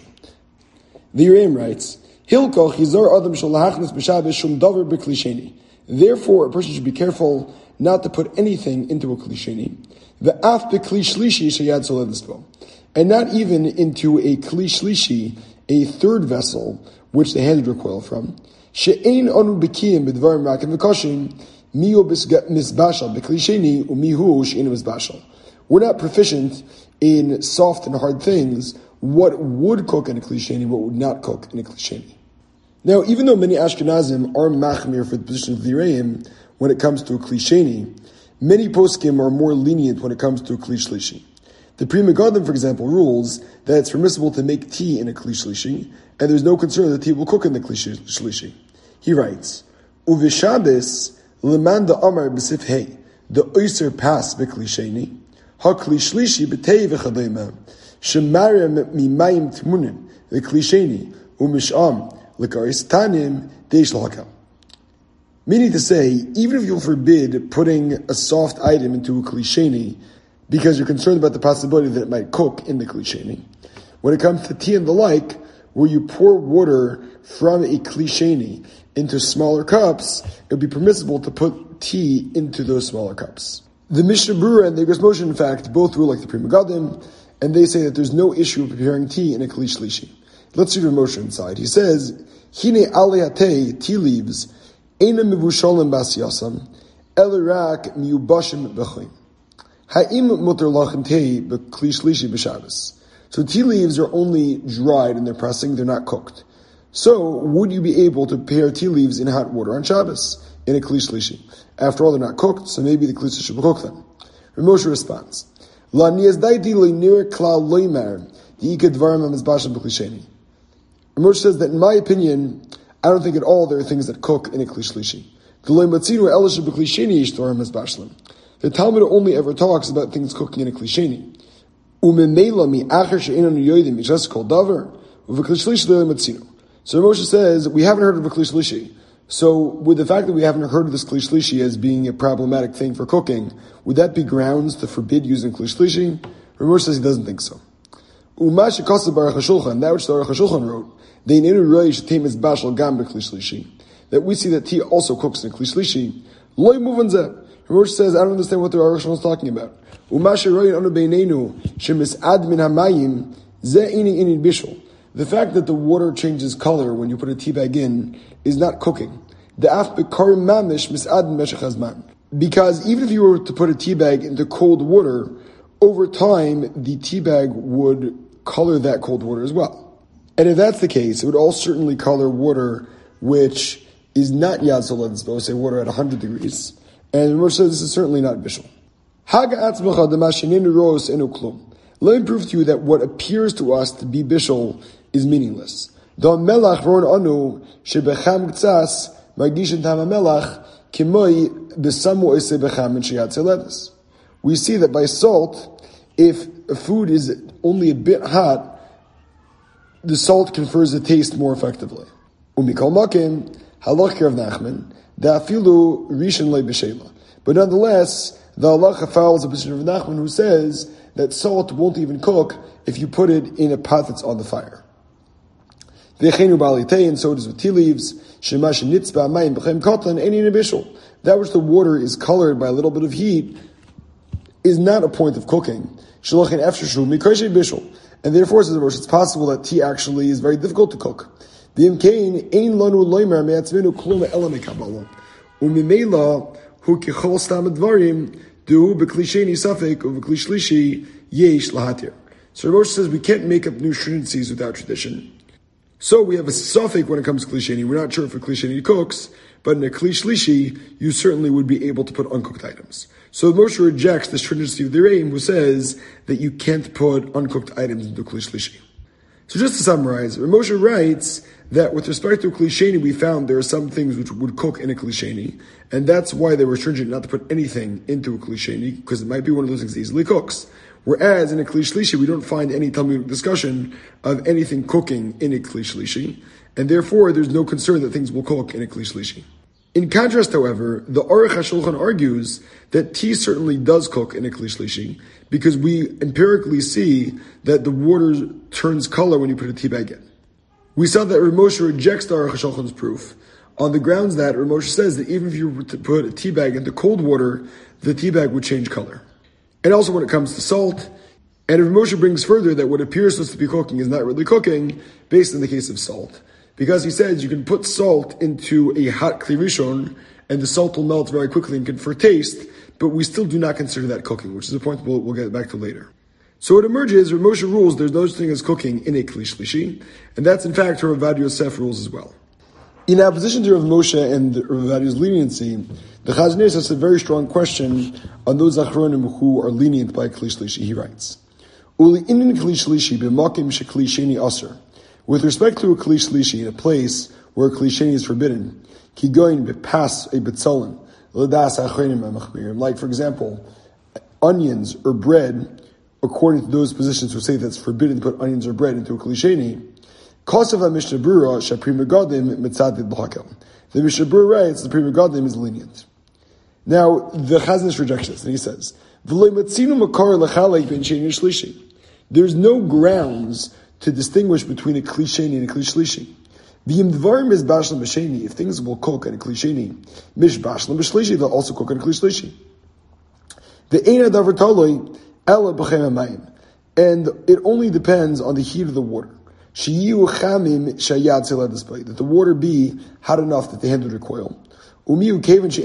The Yereim writes, Hilkoch yizar adam shalachnas b'shabbos shum davar b'kli sheni. Therefore, a person should be careful not to put anything into a kli sheni, the af b'kli shlishi sheyad soledisbo, and not even into a kli shlishi, a third vessel, which the hand would recoil from. She'ein anu b'kiyim b'dvarim rakim v'koshim, miu misbashal b'kli sheni umihu she'ein misbashal. We're not proficient in soft and hard things. What would cook in a kli sheni, what would not cook in a kli sheni. Now, even though many Ashkenazim are machmir for the position of the Yereim when it comes to a kli sheni, many poskim are more lenient when it comes to a kli shlishi. The Pri Megadim, for example, rules that it's permissible to make tea in a kli shlishi, and there's no concern that tea will cook in the kli shlishi. He writes, Uvishabes leman da amar b'sif hey, the oyser pas b'kli sheni, ha kli shlishi b'tei v'chadema, shemarim mimayim tmunin, the kli sheni, umisham, l'karis tanim, deish l'hakam. Meaning to say, even if you'll forbid putting a soft item into a kli sheni because you're concerned about the possibility that it might cook in the kli sheni, when it comes to tea and the like, where you pour water from a kli sheni into smaller cups, it would be permissible to put tea into those smaller cups. The Mishnah Berurah and the Igros Moshe, in fact, both rule like the Pri Megadim, and they say that there's no issue of preparing tea in a kli shlishi. Let's read Rav Moshe inside. He says, Hine alei hatei, tea leaves, Eina mivushalim bas yasam, elirak miubashim b'chayim. Ha'im muter lachem tei b'kli shlishi b'Shabbos. So tea leaves are only dried in their pressing; they're not cooked. So would you be able to prepare tea leaves in hot water on Shabbos in a kli shlishi? After all, they're not cooked, so maybe the kli shlishi will cook them. Rav Moshe responds, La niyazdaiti le'nir klal loymar di'ika dvarim amizbashim b'kli sheni. Rav Moshe says that in my opinion, I don't think at all there are things that cook in a kli shlishi. The Talmud only ever talks about things cooking in a kli sheni. So Moshe says, we haven't heard of a kli shlishi. So with the fact that we haven't heard of this kli shlishi as being a problematic thing for cooking, would that be grounds to forbid using kli shlishi? Moshe says he doesn't think so. And that which the Aruch HaShulchan wrote, that we see that tea also cooks in a kli shlishi. Loy muvan zeh. Moshe says, I don't understand what the Aruch HaShulchan is talking about. the fact that the water changes color when you put a tea bag in is not cooking. Because even if you were to put a tea bag into cold water, over time the tea bag would color that cold water as well. And if that's the case, it would all certainly color water which is not Yad Soledes Bo, say water at one hundred degrees. And Moshe says this is certainly not bishul. Let me prove to you that what appears to us to be bishul is meaningless. We see that by salt, if a food is only a bit hot, the salt confers a taste more effectively. Umikol makim halach of Nachman da'afilu rishon le b'shela. But nonetheless, the halacha follows the position of Nachman, who says that salt won't even cook if you put it in a pot that's on the fire. V'chenu ba'alitei, and so it is with tea leaves. Shemash nitzba mayim b'chem katan any bishul. That which the water is colored by a little bit of heat is not a point of cooking. Shalachin efshashu mikoshe bishul, and therefore, says the Rosh, it's possible that tea actually is very difficult to cook. V'imkein ein lanu loimer me'atzmenu klum ela mekabala u'mimela hu kichol stam advarim du b'kli sheni safek u'b'kli shlishi yesh lahatir. So the Rosh says we can't make up new stringencies without tradition. So we have a suffix when it comes to Kli Sheni. We're not sure if a Kli Sheni cooks, but in a Kli Shlishi, you certainly would be able to put uncooked items. So Moshe rejects the stringency of the Reim, who says that you can't put uncooked items into Kli Shlishi. So just to summarize, Moshe writes that with respect to Kli Sheni, we found there are some things which would cook in a Kli Sheni, and that's why they were stringent not to put anything into a Kli Sheni, because it might be one of those things that easily cooks. Whereas in a Kli Shlishi, we don't find any Talmudic discussion of anything cooking in a Kli Shlishi, and therefore there's no concern that things will cook in a Kli Shlishi. In contrast, however, the Aruch HaShulchan argues that tea certainly does cook in a Kli Shlishi, because we empirically see that the water turns color when you put a tea bag in. We saw that Rav Moshe rejects the Aruch HaShulchan's proof on the grounds that Rav Moshe says that even if you were to put a tea bag into cold water, the tea bag would change color. And also when it comes to salt, and Rav Moshe brings further that what appears supposed to be cooking is not really cooking, based on the case of salt. Because he says you can put salt into a hot Kli Rishon, and the salt will melt very quickly and confer taste, but we still do not consider that cooking, which is a point we'll, we'll get back to later. So what emerges, Rav Moshe rules there's no such thing as cooking in a Kli Shlishi, and that's in fact how Rav Ovadia Yosef rules as well. In opposition to Rav Moshe and Rav Ovadia's leniency, the Chazon Ish has a very strong question on those Achronim who are lenient by Kli Shlishi. He writes, Uli inin Kli Shlishi b'makim shekli sheni aser. With respect to a Kli Shlishi in a place where a Kli Sheni is forbidden, ki goin b'pas a betzolin, l'das Achronim ha'machmirim. Like, for example, onions or bread, according to those positions who say that it's forbidden to put onions or bread into a Kli Sheni, Kosav HaMishnah Berurah shapri megadim mitzadid b'hakel. The Mishnah Berurah writes the Pri Megadim is lenient. Now, the Chazon Ish rejects this, and he says, there's no grounds to distinguish between a Kli Sheni and a Kli Shlishi. If things will cook in a Kli Sheni, mish bashlam b'shlishi, they'll also cook in a Kli Shlishi. And it only depends on the heat of the water. That the water be hot enough that the hand would recoil. So first,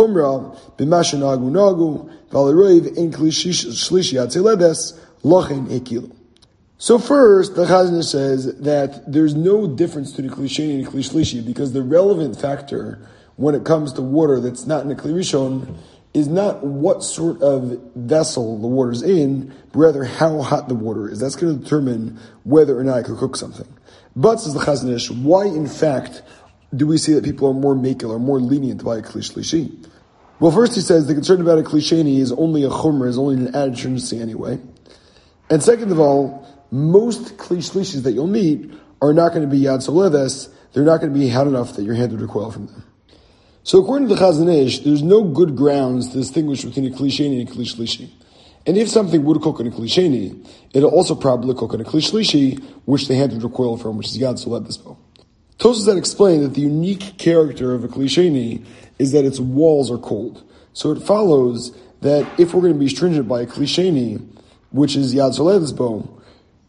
the Chazon Ish says that there's no difference to the Kli Sheni and the Kli Shlishi, because the relevant factor when it comes to water that's not in the Kli Rishon is not what sort of vessel the water's in, but rather how hot the water is. That's going to determine whether or not I could cook something. But, says the Chazon Ish, why in fact do we see that people are more makel, or more lenient by a Kli Shlishi? Well, first he says the concern about a Kli Sheni is only a chumrah, is only an added stringency anyway. And second of all, most Kli Shlishis that you'll meet are not going to be Yad Soledes, they're not going to be hot enough that your hand would recoil from them. So according to the Chazon Ish, there's no good grounds to distinguish between a Kli Sheni and a Kli Shlishi. And if something would cook in a Kli Sheni, it'll also probably cook in a Kli Shlishi, which the hand would recoil from, which is Yad Soledes. Tosfos that explain that the unique character of a Kli Sheni is that its walls are cold. So it follows that if we're going to be stringent by a Kli Sheni, which is Yad Soledes Bo,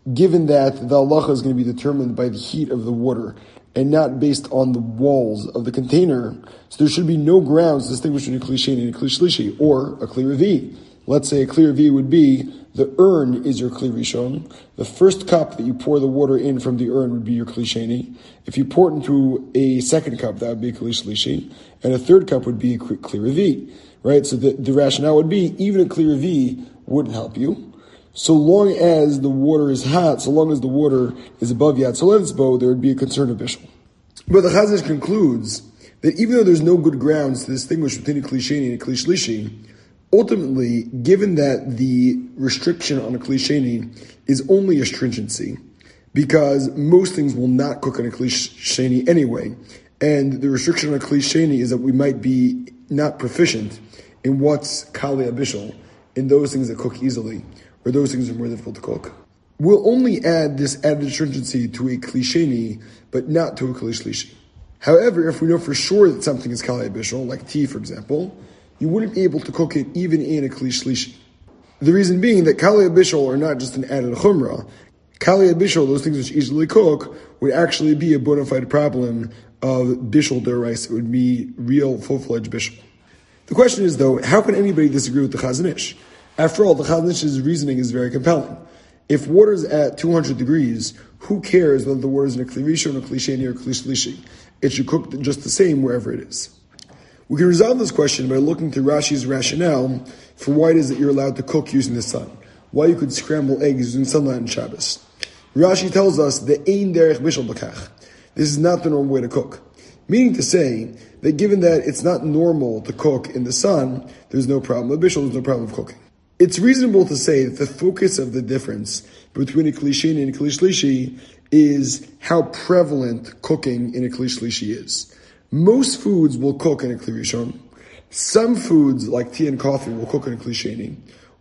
given that the halacha is going to be determined by the heat of the water and not based on the walls of the container, so there should be no grounds to distinguish between a kli sheni and a kli shlishi, or a kli revi. Let's say a kli revi would be the urn is your kli rishon. The first cup that you pour the water in from the urn would be your kli sheni. If you pour it into a second cup, that would be a kli shlishi, and a third cup would be a kli revi. Right? So the, the rationale would be even a kli revi wouldn't help you. So long as the water is hot, so long as the water is above Yad Solevsbo, there would be a concern of bishul. But the Chazon Ish concludes that even though there's no good grounds to distinguish between a kli sheni and a kli shlishi, ultimately, given that the restriction on a kli sheni is only a stringency, because most things will not cook on a kli sheni anyway, and the restriction on a kli sheni is that we might be not proficient in what's kali abishal, in those things that cook easily, or those things are more difficult to cook. We'll only add this added stringency to a kli sheni, but not to a kli shlishi. However, if we know for sure that something is kali abishal, like tea for example, you wouldn't be able to cook it even in a kli shlishi. The reason being that kali abishal are not just an added chumrah. Kali abishal, those things which easily cook, would actually be a bona fide problem of bishul d'oraisa. It would be real full-fledged bishul. The question is though, how can anybody disagree with the Chazon Ish? After all, the Chazon Ish's reasoning is very compelling. If water is at two hundred degrees, who cares whether the water is in a kli rishon or kli sheni or kli shlishi? It should cook just the same wherever it is. We can resolve this question by looking to Rashi's rationale for why it is that you're allowed to cook using the sun. Why you could scramble eggs using sunlight on Shabbos. Rashi tells us the ein derech bishul b'kach. This is not the normal way to cook. Meaning to say that given that it's not normal to cook in the sun, there's no problem with bishul, there's no problem with cooking. It's reasonable to say that the focus of the difference between a kli sheni and a kli shlishi is how prevalent cooking in a kli shlishi is. Most foods will cook in a kli rishon. Some foods, like tea and coffee, will cook in a kli sheni,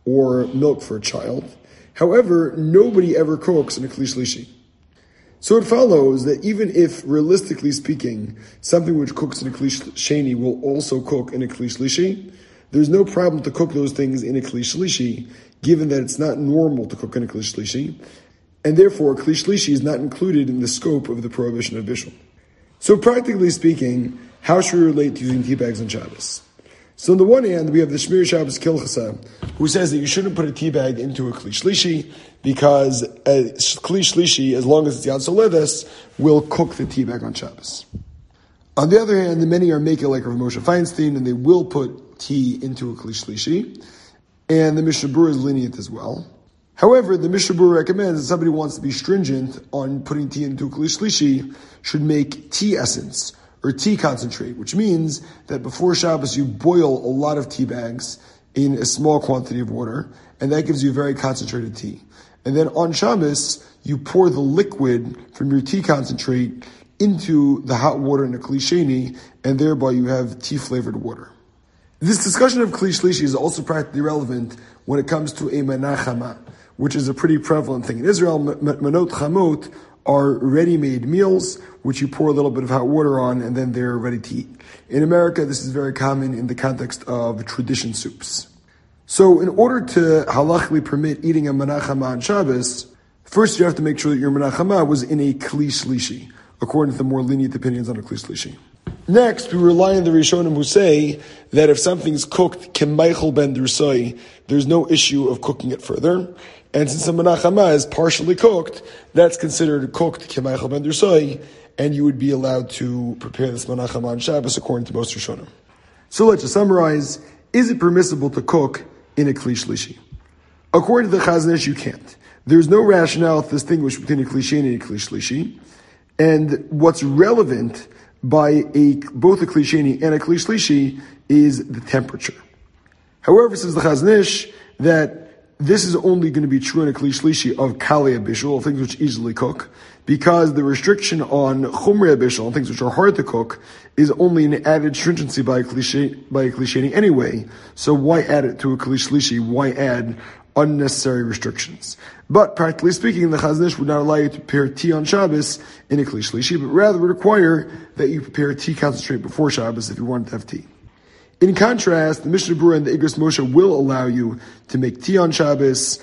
or milk for a child. However, nobody ever cooks in a kli shlishi. So it follows that even if, realistically speaking, something which cooks in a kli sheni will also cook in a kli shlishi, there's no problem to cook those things in a kli shlishi, given that it's not normal to cook in a kli shlishi, and therefore kli shlishi is not included in the scope of the prohibition of bishul. So practically speaking, how should we relate to using tea bags on Shabbos? So on the one hand, we have the Shmir Shabbos Kilchasa, who says that you shouldn't put a tea bag into a kli shlishi, because a kli shlishi, as long as it's Yad Soleves, will cook the tea bag on Shabbos. On the other hand, the many are making like Rav Moshe Feinstein, and they will put tea into a kli shlishi, and the Mishnah Berurah is lenient as well. However, the Mishnah Berurah recommends that somebody who wants to be stringent on putting tea into a kli shlishi should make tea essence, or tea concentrate, which means that before Shabbos you boil a lot of tea bags in a small quantity of water, and that gives you very concentrated tea. And then on Shabbos, you pour the liquid from your tea concentrate into the hot water in a kli sheni, and thereby you have tea-flavored water. This discussion of kli shlishi is also practically relevant when it comes to a manah chama, which is a pretty prevalent thing. In Israel, manot chamot are ready-made meals, which you pour a little bit of hot water on, and then they're ready to eat. In America, this is very common in the context of tradition soups. So in order to halachically permit eating a manah chama on Shabbos, first you have to make sure that your manah chama was in a kli shlishi, according to the more lenient opinions on a kli shlishi. Next, we rely on the Rishonim who say that if something's cooked kemeichel ben drusai, there's no issue of cooking it further. And since the manah chama is partially cooked, that's considered cooked kemeichel ben drusai, and you would be allowed to prepare this manah chama on Shabbos according to most Rishonim. So let's just summarize. Is it permissible to cook in a kli shlishi? According to the Chazon Ish, you can't. There's no rationale to distinguish between a kli sheni and a kli shlishi. And what's relevant by a both a kli sheni and a kli shlishi is the temperature. However, says the Chazon Ish that this is only going to be true in a kli shlishi of kali abishul, things which easily cook, because the restriction on chumrei abishul, things which are hard to cook, is only an added stringency by a kli sheni, by a kli sheni anyway. So why add it to a kli shlishi? Why add unnecessary restrictions? But practically speaking, the Chazon Ish would not allow you to prepare tea on Shabbos in a kli shlishi, but rather would require that you prepare tea concentrate before Shabbos if you wanted to have tea. In contrast, the Mishnah Berurah and the Igros Moshe will allow you to make tea on Shabbos,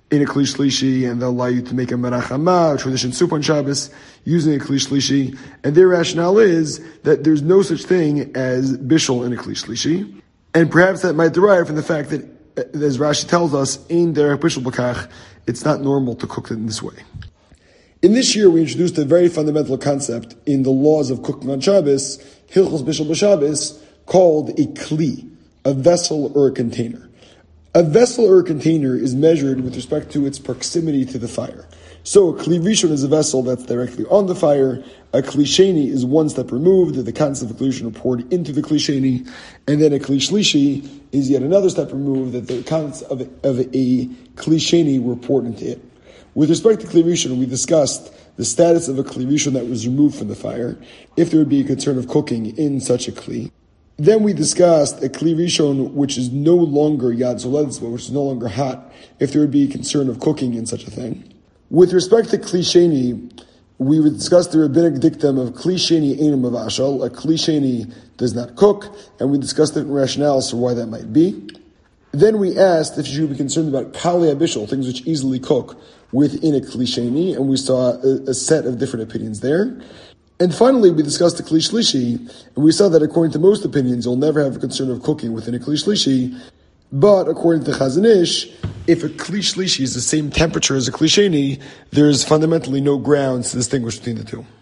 in a Kli Shlishi, and they'll allow you to make a Merachama, a tradition soup on Shabbos, using a Kli Shlishi. And their rationale is that there's no such thing as Bishul in a Kli Shlishi. And perhaps that might derive from the fact that, as Rashi tells us, in der Bishul B'kach, it's not normal to cook it in this way. In this year, we introduced a very fundamental concept in the laws of cooking on Shabbos, Hilchos Bishul B'Shabbos, called a Kli, a vessel or a container. A vessel or a container is measured with respect to its proximity to the fire. So a Kli Rishon is a vessel that's directly on the fire. A Kli Sheni is one step removed. The contents of a Kli Rishon are poured into the Kli Sheni. And then a Kli Shlishi is yet another step removed, that the contents of a, of a Kli Sheni were poured into it. With respect to Kli Rishon, we discussed the status of a Kli Rishon that was removed from the fire, if there would be a concern of cooking in such a Kli. Then we discussed a Kli Rishon which is no longer Yad Zoletzba, which is no longer hot, if there would be a concern of cooking in such a thing. With respect to Kli Sheni, we would discuss the rabbinic dictum of Kli Sheni Einam Mavashal. A Kli Sheni does not cook, and we discussed different rationales for why that might be. Then we asked if you should be concerned about Kali Abishal, things which easily cook within a Kli Sheni, and we saw a, a set of different opinions there. And finally, we discussed the Kli Shlishi, and we saw that according to most opinions, you'll never have a concern of cooking within a Kli Shlishi. But according to Chazon Ish, if a Kli Shlishi is the same temperature as a Kli Sheni, there is fundamentally no grounds to distinguish between the two.